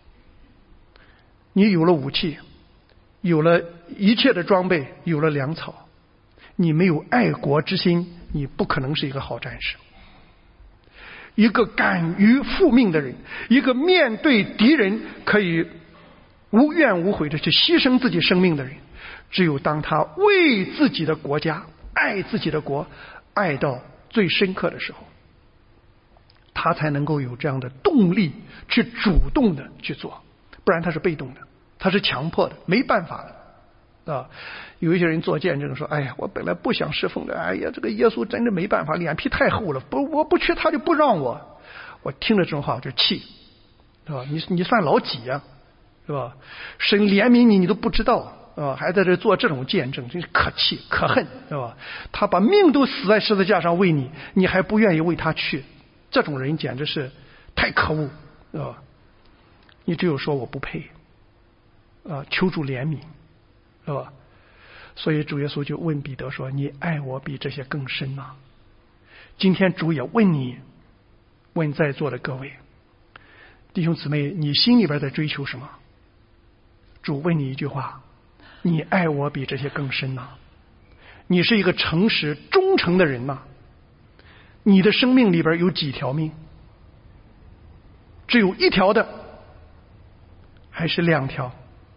你有了武器，有了一切的装备，有了粮草，你没有爱国之心，你不可能是一个好战士。一个敢于负命的人，一个面对敌人可以无怨无悔的去牺牲自己生命的人，只有当他为自己的国家，爱自己的国，爱到最深刻的时候，他才能够有这样的动力去主动的去做，不然他是被动的，他是强迫的，没办法的啊。有一些人做见证说，哎呀，我本来不想侍奉的，哎呀，这个耶稣真的没办法，脸皮太厚了，不，我不去他就不让我。我听了这种话我就气，是吧？你你算老几呀、啊？是吧？神怜悯你，你都不知道啊，还在这做这种见证，真是可气可恨，是吧？他把命都死在十字架上为你，你还不愿意为他去，这种人简直是太可恶，是吧？你只有说我不配啊，求主怜悯，是吧？所以主耶稣就问彼得说，你爱我比这些更深吗？今天主也问你，问在座的各位弟兄姊妹，你心里边在追求什么？主问你一句话，你爱我比这些更深吗？你是一个诚实忠诚的人吗？你的生命里边有几条命？只有一条的，还是两条？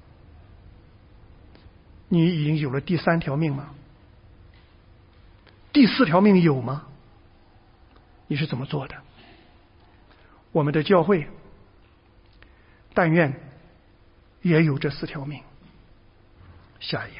你已经有了第三条命吗？第四条命有吗？你是怎么做的？我们的教会但愿也有这四条命。下一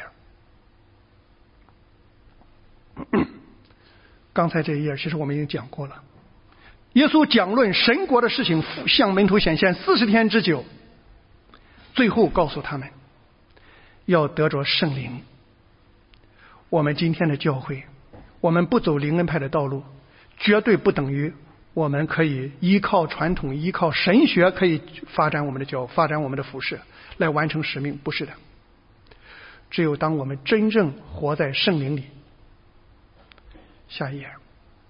页。刚才这一页其实我们已经讲过了。耶稣讲论神国的事情，向门徒显现四十天之久，最后告诉他们要得着圣灵。我们今天的教会，我们不走灵恩派的道路，绝对不等于我们可以依靠传统、依靠神学可以发展我们的教、发展我们的服事来完成使命。不是的，只有当我们真正活在圣灵里。下一页。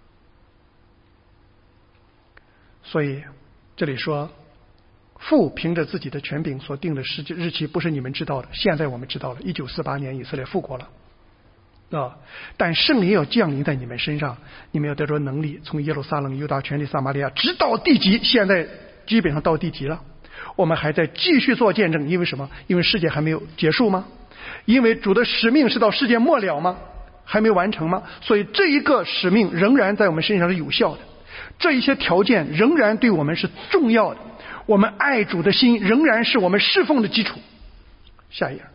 所以这里说，父凭着自己的权柄所定的时日期不是你们知道的，现在我们知道了，一九四八年以色列复国了啊！但圣灵要降临在你们身上，你们要得着能力，从耶路撒冷、犹大全地、撒玛利亚直到地极，现在基本上到地极了。我们还在继续做见证，因为什么？因为世界还没有结束吗？因为主的使命是到世界末了吗？还没完成吗？所以这一个使命仍然在我们身上是有效的，这一些条件仍然对我们是重要的，我们爱主的心仍然是我们侍奉的基础。下一页。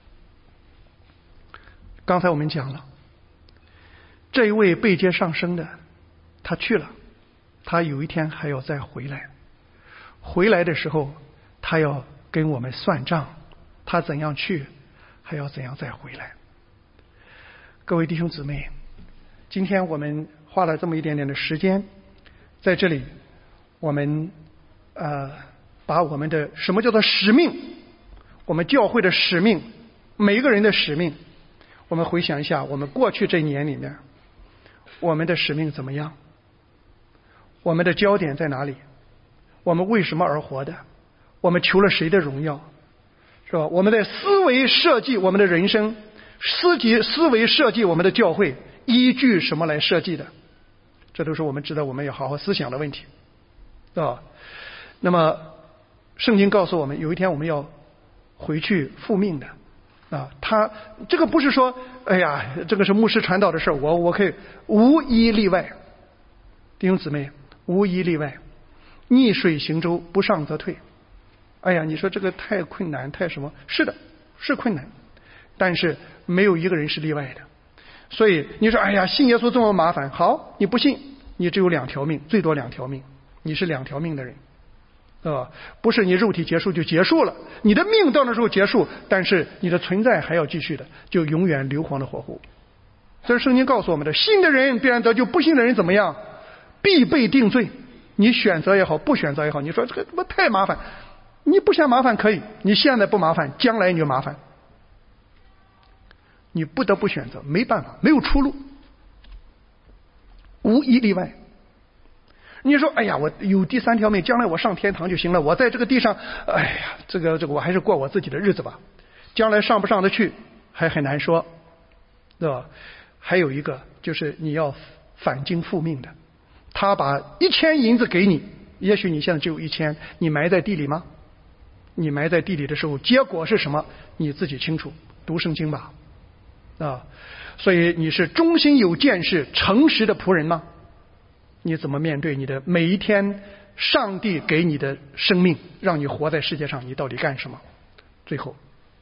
刚才我们讲了，这一位被接上升的，他去了，他有一天还要再回来，回来的时候他要跟我们算账，他怎样去，还要怎样再回来。各位弟兄姊妹，今天我们花了这么一点点的时间，在这里我们呃把我们的什么叫做使命，我们教会的使命，每一个人的使命，我们回想一下，我们过去这一年里面我们的使命怎么样，我们的焦点在哪里，我们为什么而活的，我们求了谁的荣耀，是吧？我们在思维设计我们的人生，思级思维设计我们的教会，依据什么来设计的？这都是我们值得我们要好好思想的问题，对吧？那么圣经告诉我们，有一天我们要回去复命的啊。他这个不是说，哎呀，这个是牧师传道的事，我我可以无一例外，弟兄姊妹，无一例外，逆水行舟，不上则退。哎呀，你说这个太困难，太什么？是的，是困难。但是没有一个人是例外的，所以你说哎呀，信耶稣这么麻烦，好，你不信，你只有两条命，最多两条命，你是两条命的人，啊，不是你肉体结束就结束了，你的命到那时候结束，但是你的存在还要继续的，就永远硫磺的火湖。这是圣经告诉我们的，信的人必然得救，不信的人怎么样？必被定罪。你选择也好，不选择也好，你说这个不太麻烦，你不嫌麻烦可以，你现在不麻烦，将来你就麻烦。你不得不选择，没办法，没有出路，无一例外。你说哎呀，我有第三条命，将来我上天堂就行了，我在这个地上，哎呀，这个这个我还是过我自己的日子吧，将来上不上得去还很难说，对吧？还有一个就是你要反经复命的，他把一千银子给你，也许你现在只有一千，你埋在地里吗？你埋在地里的时候，结果是什么？你自己清楚，读圣经吧。啊，所以你是忠心有见识、诚实的仆人吗？你怎么面对你的每一天？上帝给你的生命，让你活在世界上，你到底干什么？最后，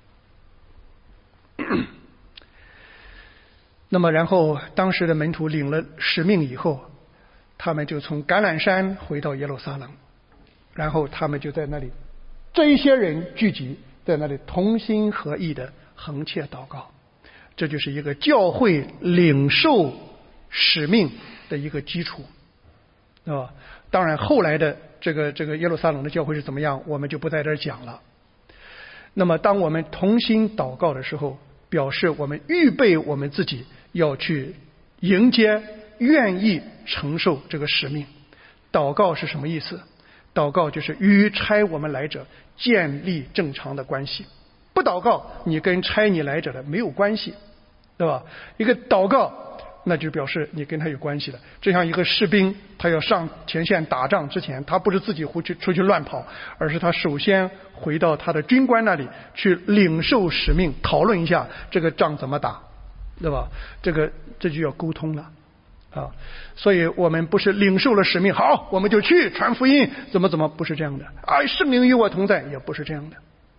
那么然后当时的门徒领了使命以后，他们就从橄榄山回到耶路撒冷，然后他们就在那里，这一些人聚集在那里，同心合意的横切祷告。这就是一个教会领受使命的一个基础，啊，当然后来的这个这个耶路撒冷的教会是怎么样，我们就不在这儿讲了。那么当我们同心祷告的时候，表示我们预备我们自己要去迎接，愿意承受这个使命。祷告是什么意思？祷告就是与差我们来者建立正常的关系。不祷告，你跟差你来者的没有关系，对吧？一个祷告，那就表示你跟他有关系的。就像一个士兵，他要上前线打仗之前，他不是自己出去出去乱跑，而是他首先回到他的军官那里去领受使命，讨论一下这个仗怎么打，对吧？这个这就要沟通了啊！所以我们不是领受了使命，好，我们就去传福音，怎么怎么，不是这样的。啊，圣灵与我同在，也不是这样的。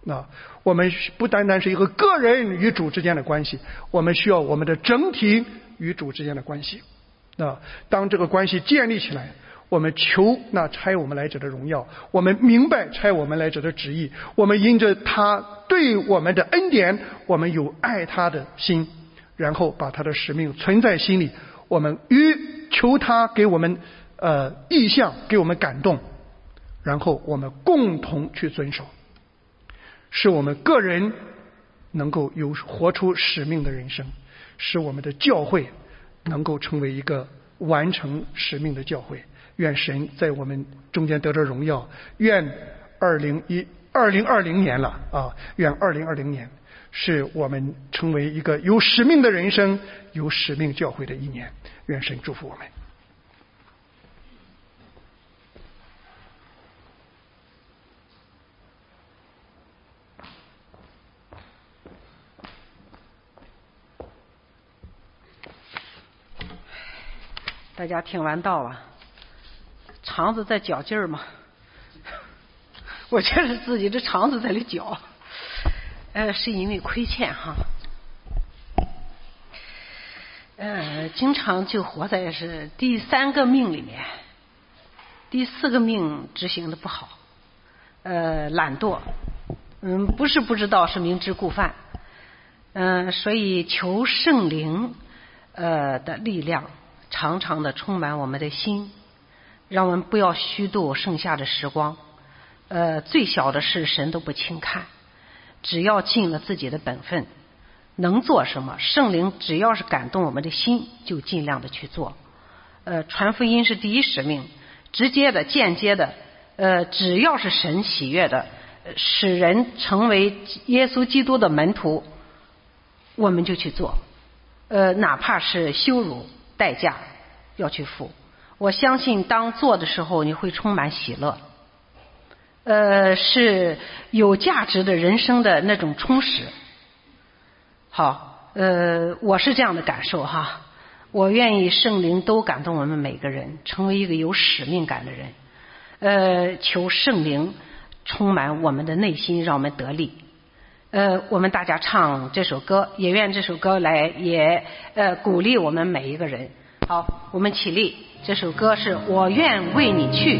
啊，我们不单单是一个个人与主之间的关系，我们需要我们的整体与主之间的关系。啊，当这个关系建立起来，我们求那差我们来者的荣耀，我们明白差我们来者的旨意，我们因着他对我们的恩典，我们有爱他的心，然后把他的使命存在心里，我们与求他给我们呃意向，给我们感动，然后我们共同去遵守，使我们个人能够有活出使命的人生，使我们的教会能够成为一个完成使命的教会。愿神在我们中间得着荣耀。愿二零一二零二零年了啊，愿二零二零年是我们成为一个有使命的人生、有使命教会的一年。愿神祝福我们。 大家听完道啊，肠子在绞劲儿嘛，我觉得自己的肠子在里绞，呃，是因为亏欠哈，呃，经常就活在是第三个命里面，第四个命执行的不好，呃，懒惰，嗯，不是不知道，是明知故犯，嗯、呃，所以求圣灵呃的力量。常常的充满我们的心，让我们不要虚度剩下的时光。呃，最小的事神都不轻看，只要尽了自己的本分，能做什么，圣灵只要是感动我们的心，就尽量的去做。呃，传福音是第一使命，直接的、间接的，呃，只要是神喜悦的，使人成为耶稣基督的门徒，我们就去做。呃，哪怕是羞辱。代价要去付，我相信当做的时候你会充满喜乐，呃，是有价值的人生的那种充实。好，呃，我是这样的感受哈，我愿意圣灵都感动我们每个人，成为一个有使命感的人，呃，求圣灵充满我们的内心，让我们得力。呃，我们大家唱这首歌，也愿这首歌来也呃鼓励我们每一个人。好，我们起立，这首歌是我愿为你去。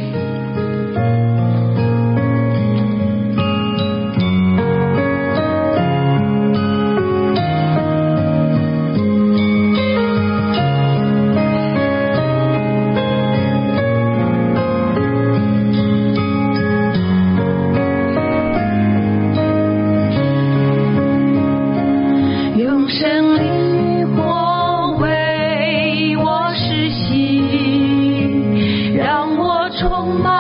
充满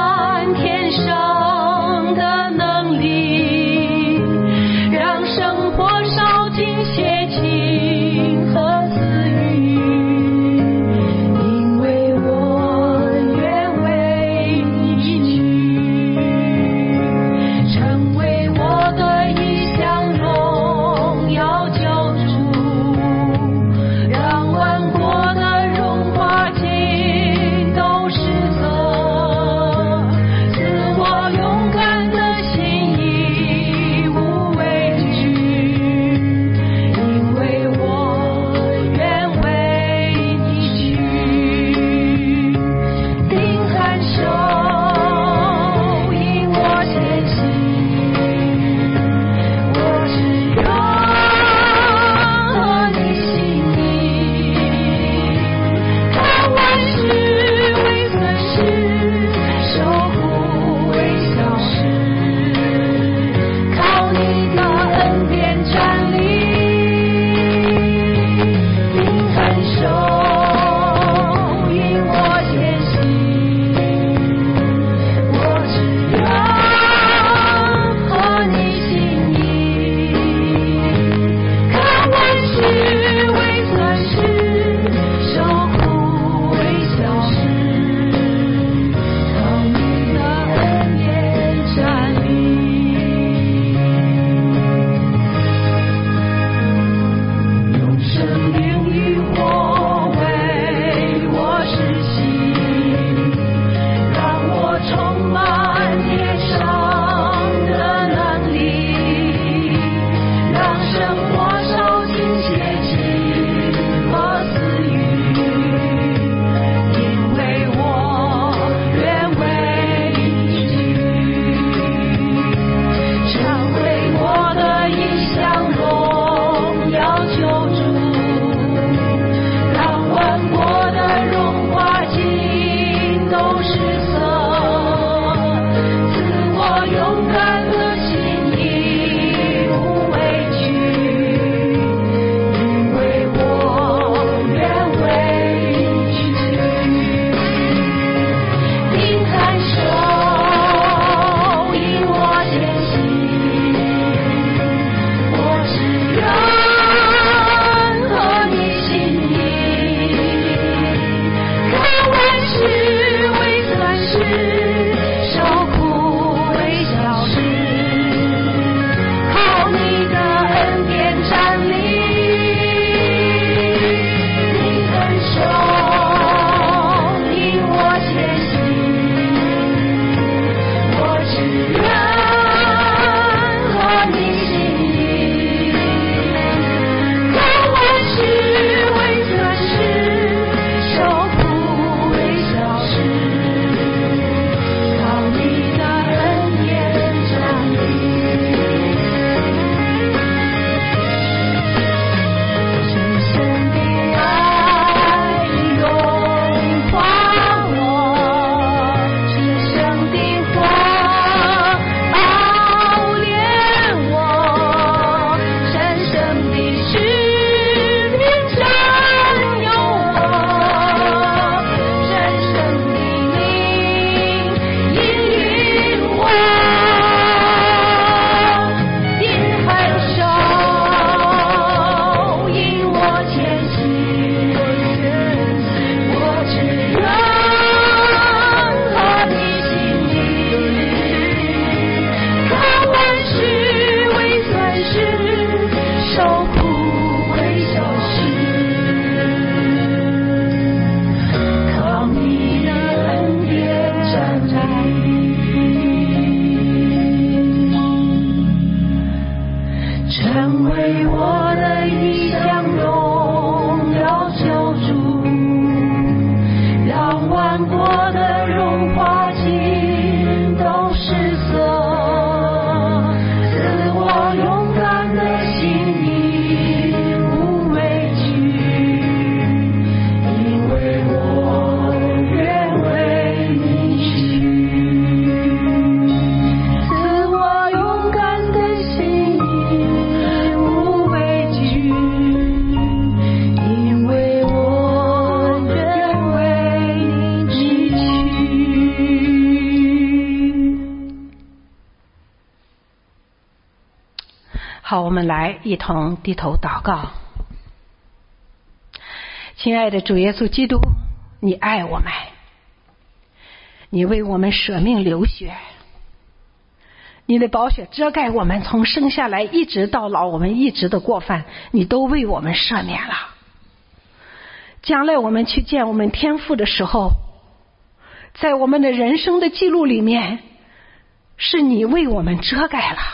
好，我们来一同低头祷告。亲爱的主耶稣基督，你爱我们，你为我们舍命流血，你的宝血遮盖我们，从生下来一直到老，我们一直的过犯你都为我们赦免了。将来我们去见我们天父的时候，在我们的人生的记录里面，是你为我们遮盖了。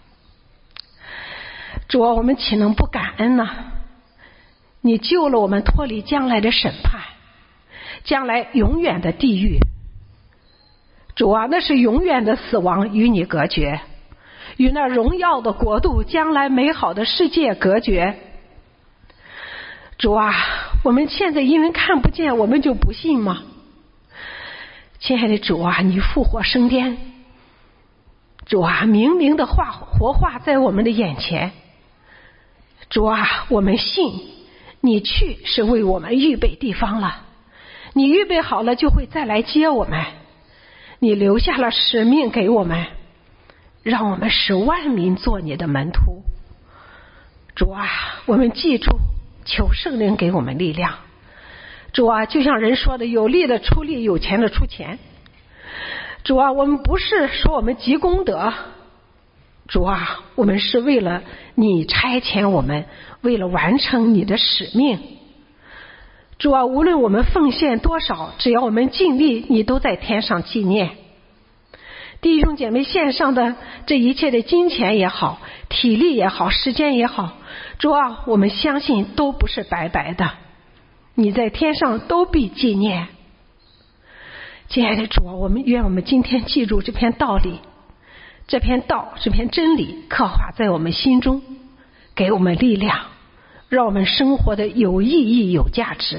主啊，我们岂能不感恩呢？你救了我们脱离将来的审判，将来永远的地狱。主啊，那是永远的死亡与你隔绝，与那荣耀的国度将来美好的世界隔绝。主啊，我们现在因为看不见，我们就不信吗？亲爱的主啊，你复活升天，主啊，明明的化活化在我们的眼前。主啊，我们信你去是为我们预备地方了，你预备好了就会再来接我们，你留下了使命给我们，让我们使万民做你的门徒。主啊，我们记住，求圣灵给我们力量。主啊，就像人说的，有力的出力，有钱的出钱。主啊，我们不是说我们积功德，主啊，我们是为了你差遣我们，为了完成你的使命。主啊，无论我们奉献多少，只要我们尽力，你都在天上纪念。弟兄姐妹献上的这一切的金钱也好，体力也好，时间也好，主啊，我们相信都不是白白的，你在天上都必纪念。亲爱的主啊，我们愿我们今天记住这篇道理，这篇道，这篇真理刻画在我们心中，给我们力量，让我们生活的有意义有价值。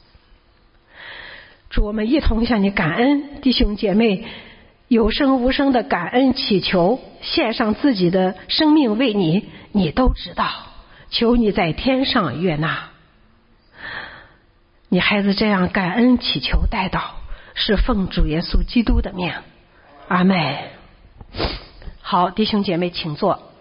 主，我们一同向你感恩，弟兄姐妹有声无声的感恩祈求，献上自己的生命为你，你都知道，求你在天上悦纳。你孩子这样感恩祈求代祷，是奉主耶稣基督的命。阿们。好，弟兄姐妹请坐。